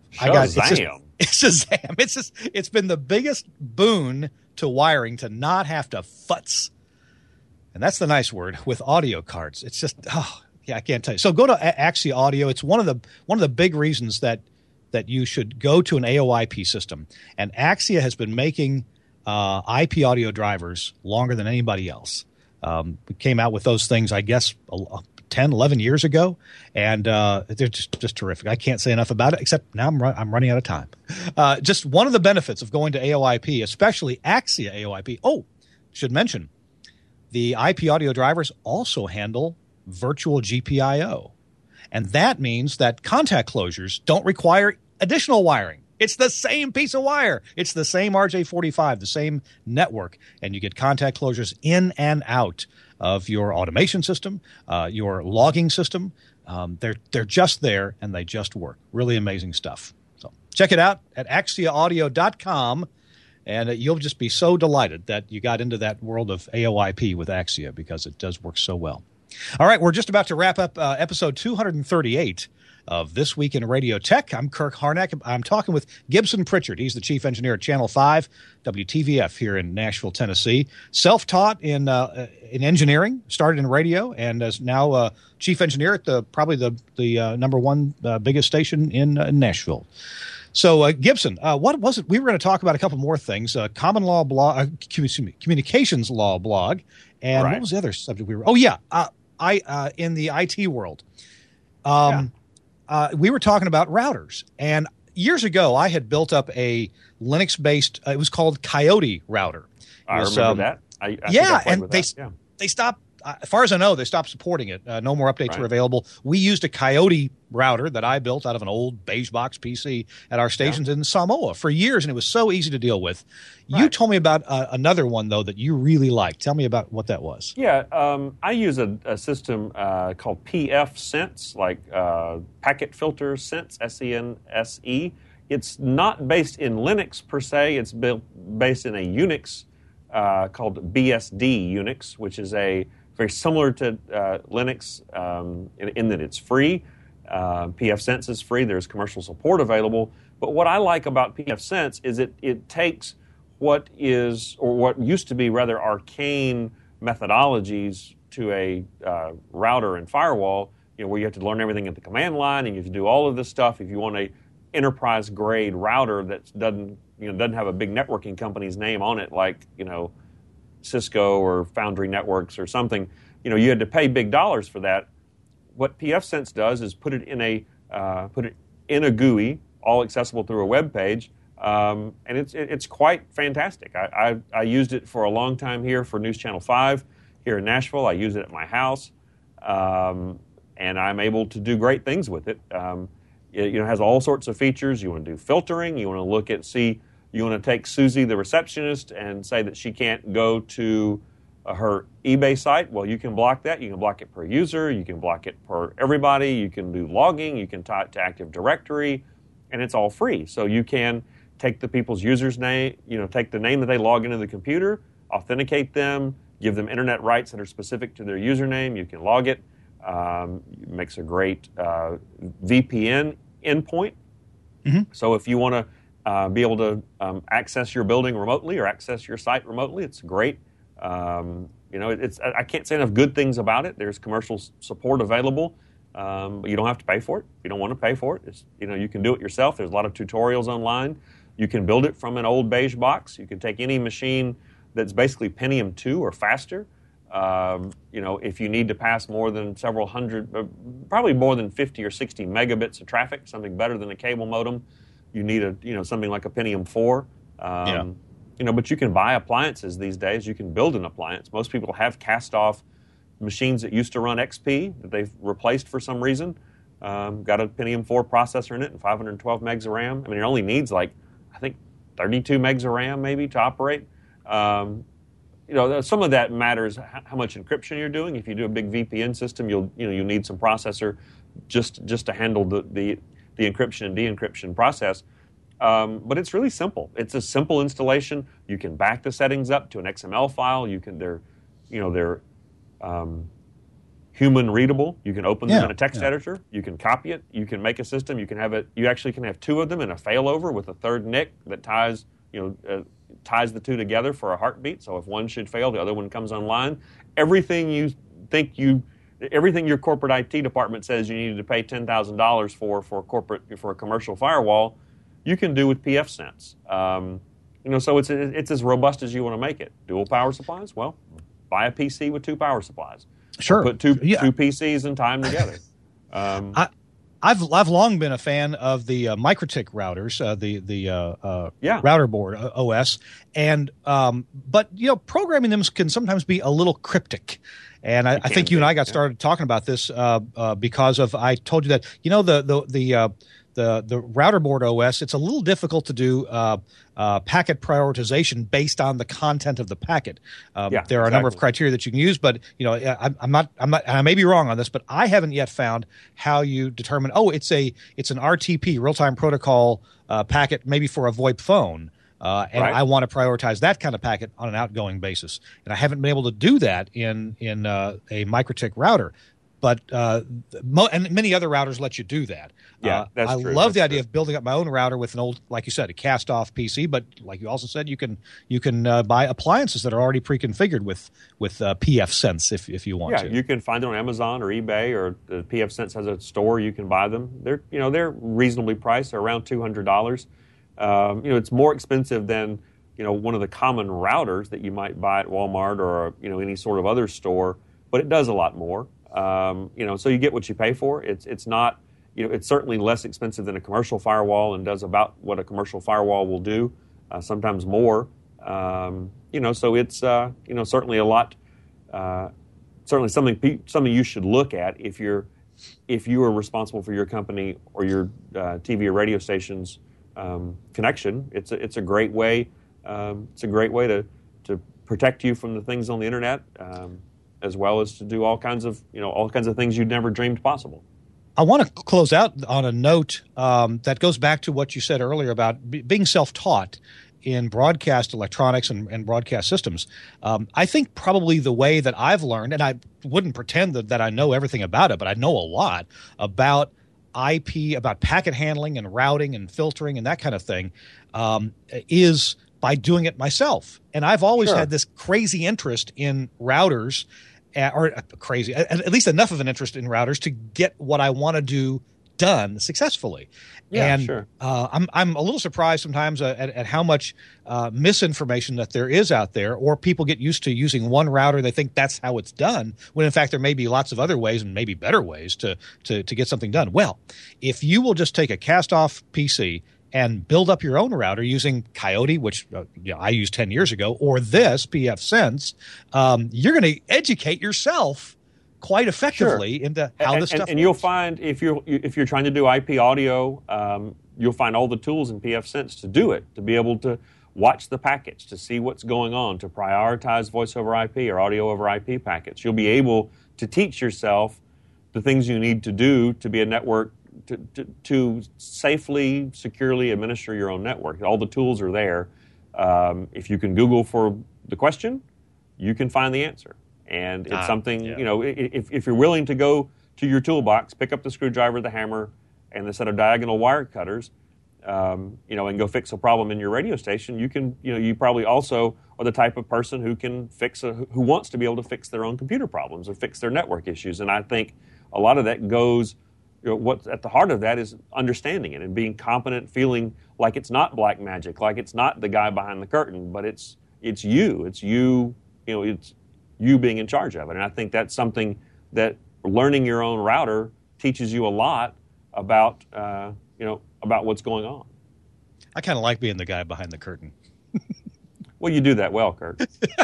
It's Shazam. It's been the biggest boon to wiring to not have to futz. And that's the nice word with audio cards. It's just, I can't tell you. So go to Axia Audio. It's one of the big reasons that you should go to an AOIP system. And Axia has been making IP audio drivers longer than anybody else. We came out with those things, I guess, 10, 11 years ago, and they're just terrific. I can't say enough about it, except now I'm running out of time. Just one of the benefits of going to AOIP, especially Axia AOIP. Oh, should mention, the IP audio drivers also handle virtual GPIO, and that means that contact closures don't require additional wiring. It's the same piece of wire. It's the same RJ45, the same network, and you get contact closures in and out of your automation system, your logging system. They're just there, and they just work. Really amazing stuff. So check it out at axiaaudio.com, and you'll just be so delighted that you got into that world of AOIP with Axia, because it does work so well. All right, we're just about to wrap up episode 238 of This Week in Radio Tech. I'm Kirk Harnack. I'm talking with Gibson Pritchard. He's the chief engineer at Channel 5 WTVF here in Nashville, Tennessee. Self-taught in engineering, started in radio, and is now chief engineer at probably the number one biggest station in Nashville. So, Gibson, what was it? We were going to talk about a couple more things. Common law blog, communications law blog, and what was the other subject we were? Oh, yeah, in the IT world. We were talking about routers, and years ago, I had built up a Linux-based. It was called Coyote router. I remember that. I they stopped. As far as I know, they stopped supporting it. No more updates were available. We used a Coyote router that I built out of an old beige box PC at our stations in Samoa for years, and it was so easy to deal with. You told me about another one, though, that you really liked. Tell me about what that was. Yeah, I use a system called pfSense, like Packet Filter Sense, SENSE. It's not based in Linux per se. It's based in a Unix called BSD Unix, which is very similar to Linux in that it's free. pfSense is free. There's commercial support available. But what I like about pfSense is it takes what used to be rather arcane methodologies to a router and firewall, where you have to learn everything at the command line and you have to do all of this stuff. If you want a enterprise grade router that doesn't have a big networking company's name on it, like Cisco or Foundry Networks or something, you had to pay big dollars for that. What pfSense does is put it in a GUI, all accessible through a web page, and it's quite fantastic. I used it for a long time here for News Channel 5 here in Nashville. I use it at my house, and I'm able to do great things with it. It has all sorts of features. You want to do filtering. You want to you want to take Susie, the receptionist, and say that she can't go to her eBay site. Well, you can block that. You can block it per user. You can block it per everybody. You can do logging. You can tie it to Active Directory, and it's all free. So you can take the people's user's name, take the name that they log into the computer, authenticate them, give them internet rights that are specific to their username. You can log it. It makes a great VPN endpoint. Mm-hmm. So if you want to be able to access your building remotely or access your site remotely, it's great. I can't say enough good things about it. There's commercial support available, but you don't have to pay for it. If you don't want to pay for it, you can do it yourself. There's a lot of tutorials online. You can build it from an old beige box. You can take any machine that's basically Pentium 2 or faster. If you need to pass more than several hundred, probably more than 50 or 60 megabits of traffic, something better than a cable modem, you need something like a Pentium 4. But you can buy appliances these days. You can build an appliance. Most people have cast-off machines that used to run XP that they've replaced for some reason. Got a Pentium 4 processor in it and 512 megs of RAM. I mean, it only needs 32 megs of RAM maybe to operate. Some of that matters how much encryption you're doing. If you do a big VPN system, you'll need some processor just to handle the encryption and de-encryption process. But it's really simple. It's a simple installation. You can back the settings up to an XML file. They're human readable. You can open them in a text editor. You can copy it. You can make a system. You can have it. You actually can have two of them in a failover with a third NIC that ties the two together for a heartbeat. So if one should fail, the other one comes online. Everything your corporate IT department says you needed to pay $10,000 for a commercial firewall, you can do with pfSense. So it's as robust as you want to make it. Dual power supplies? Well, buy a PC with two power supplies. Sure. Put two PCs and tie them together. I've long been a fan of the MikroTik routers, the router board OS, and but programming them can sometimes be a little cryptic. And I think you and I got started talking about this because I told you that the router board OS, it's a little difficult to do packet prioritization based on the content of the packet. There are a number of criteria that you can use, but I'm not. And I may be wrong on this, but I haven't yet found how you determine. It's an RTP, real time protocol packet, maybe for a VoIP phone. I want to prioritize that kind of packet on an outgoing basis, and I haven't been able to do that in a MikroTik router. but and many other routers let you do that. Yeah, that's I true. love the idea of building up my own router with an old, like you said, a cast-off PC. But like you also said, you can buy appliances that are already pre-configured with pfSense if you want to. Yeah, you can find it on Amazon or eBay, or the pfSense has a store. You can buy them. They're reasonably priced. They're around $200. It's more expensive than one of the common routers that you might buy at Walmart or any sort of other store, but it does a lot more. So you get what you pay for. It's not. It's certainly less expensive than a commercial firewall and does about what a commercial firewall will do, sometimes more. So it's certainly a lot. Certainly something you should look at if you are responsible for your company or your TV or radio station's connection. It's a great way. It's a great way to protect you from the things on the internet, as well as to do all kinds of things you'd never dreamed possible. I want to close out on a note that goes back to what you said earlier about being self-taught in broadcast electronics and broadcast systems. I think probably the way that I've learned, and I wouldn't pretend that I know everything about it, but I know a lot about IP, about packet handling and routing and filtering and that kind of thing, is by doing it myself. And I've always had this crazy interest in routers, at least enough of an interest in routers to get what I want to do done successfully. Yeah, and sure. I'm a little surprised sometimes at how much misinformation that there is out there, or people get used to using one router. They think that's how it's done, when in fact there may be lots of other ways and maybe better ways to get something done. Well, if you will just take a cast-off PC and build up your own router using Coyote, which I used 10 years ago, or this pfSense, you're going to educate yourself quite effectively into how this stuff works. And you'll find if you're trying to do IP audio, you'll find all the tools in pfSense to do it, to be able to watch the packets, to see what's going on, to prioritize voice over IP or audio over IP packets. You'll be able to teach yourself the things you need to do to be a network, to safely, securely administer your own network. All the tools are there. If you can Google for the question, you can find the answer. And it's something, if you're willing to go to your toolbox, pick up the screwdriver, the hammer, and the set of diagonal wire cutters, and go fix a problem in your radio station, you can, you probably also are the type of person who can who wants to be able to fix their own computer problems or fix their network issues. And I think a lot of that goes, what's at the heart of that is understanding it and being competent, feeling like it's not black magic, like it's not the guy behind the curtain, but it's you. It's you, it's you being in charge of it. And I think that's something that learning your own router teaches you a lot about, about what's going on. I kind of like being the guy behind the curtain. Well, you do that well, Kurt.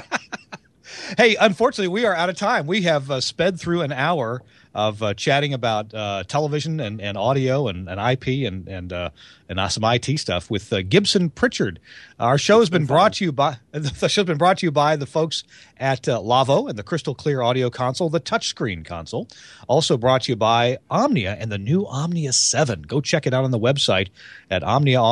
Hey, unfortunately, we are out of time. We have sped through an hour of chatting about television and audio and IP and some IT stuff with Gibson Pritchard. Our show has been brought to you by the folks at Lavo and the Crystal Clear Audio Console, the touchscreen console. Also brought to you by Omnia and the new Omnia 7. Go check it out on the website at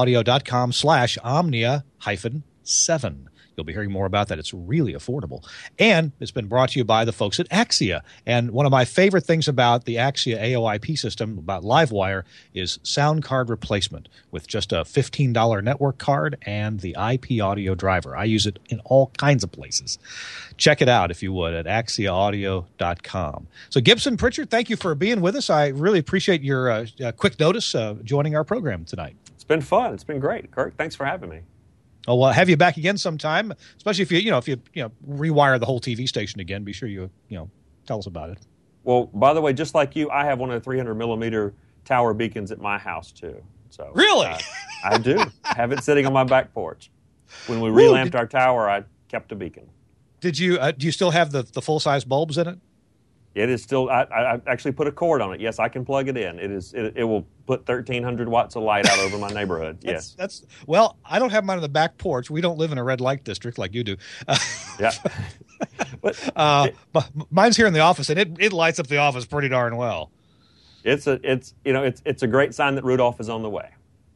omniaaudio.com/omnia-7. You'll be hearing more about that. It's really affordable. And it's been brought to you by the folks at Axia. And one of my favorite things about the Axia AOIP system, about Livewire, is sound card replacement with just a $15 network card and the IP audio driver. I use it in all kinds of places. Check it out, if you would, at axiaaudio.com. So, Gibson Pritchard, thank you for being with us. I really appreciate your quick notice joining our program tonight. It's been fun. It's been great. Kurt, thanks for having me. Well, we'll have you back again sometime, especially if you rewire the whole TV station again. Be sure you tell us about it. Well, by the way, just like you, I have one of the 300 millimeter tower beacons at my house too. So really, I do. I have it sitting on my back porch. When we relamped our tower, I kept a beacon. Did you? Do you still have the full size bulbs in it? It is still. I actually put a cord on it. Yes, I can plug it in. It will put 1,300 watts of light out over my neighborhood. Yes. Well, I don't have mine on the back porch. We don't live in a red light district like you do. Yeah. but mine's here in the office, and it lights up the office pretty darn well. It's a great sign that Rudolph is on the way.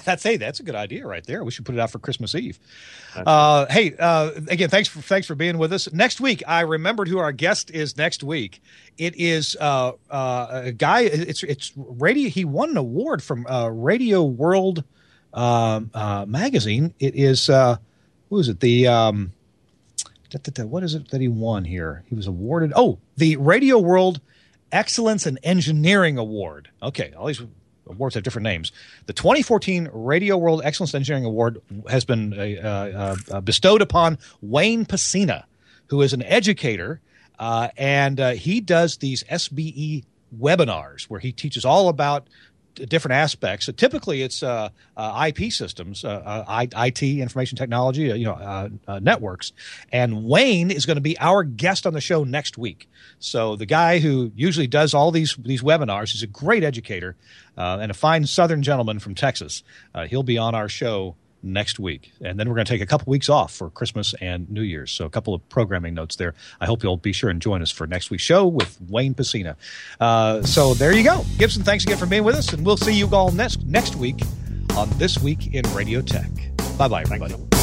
That's a good idea right there. We should put it out for Christmas Eve. Again, thanks for being with us. Next week, I remembered who our guest is next week. It is a guy. It's radio. He won an award from Radio World magazine. It is who is it? The what is it that he won here? He was awarded. Oh, the Radio World Excellence in Engineering Award. Okay, all these awards have different names. The 2014 Radio World Excellence in Engineering Award has been bestowed upon Wayne Pacina, who is an educator, and he does these SBE webinars where he teaches all about different aspects. So typically, it's IP systems, IT, information technology, networks. And Wayne is going to be our guest on the show next week. So the guy who usually does all these webinars, he's a great educator and a fine Southern gentleman from Texas. He'll be on our show next week. And then we're going to take a couple weeks off for Christmas and New Year's. So a couple of programming notes there. I hope you'll be sure and join us for next week's show with Wayne Pacina. So there you go. Gibson, thanks again for being with us, and we'll see you all next week on This Week in Radio Tech. Bye-bye, everybody.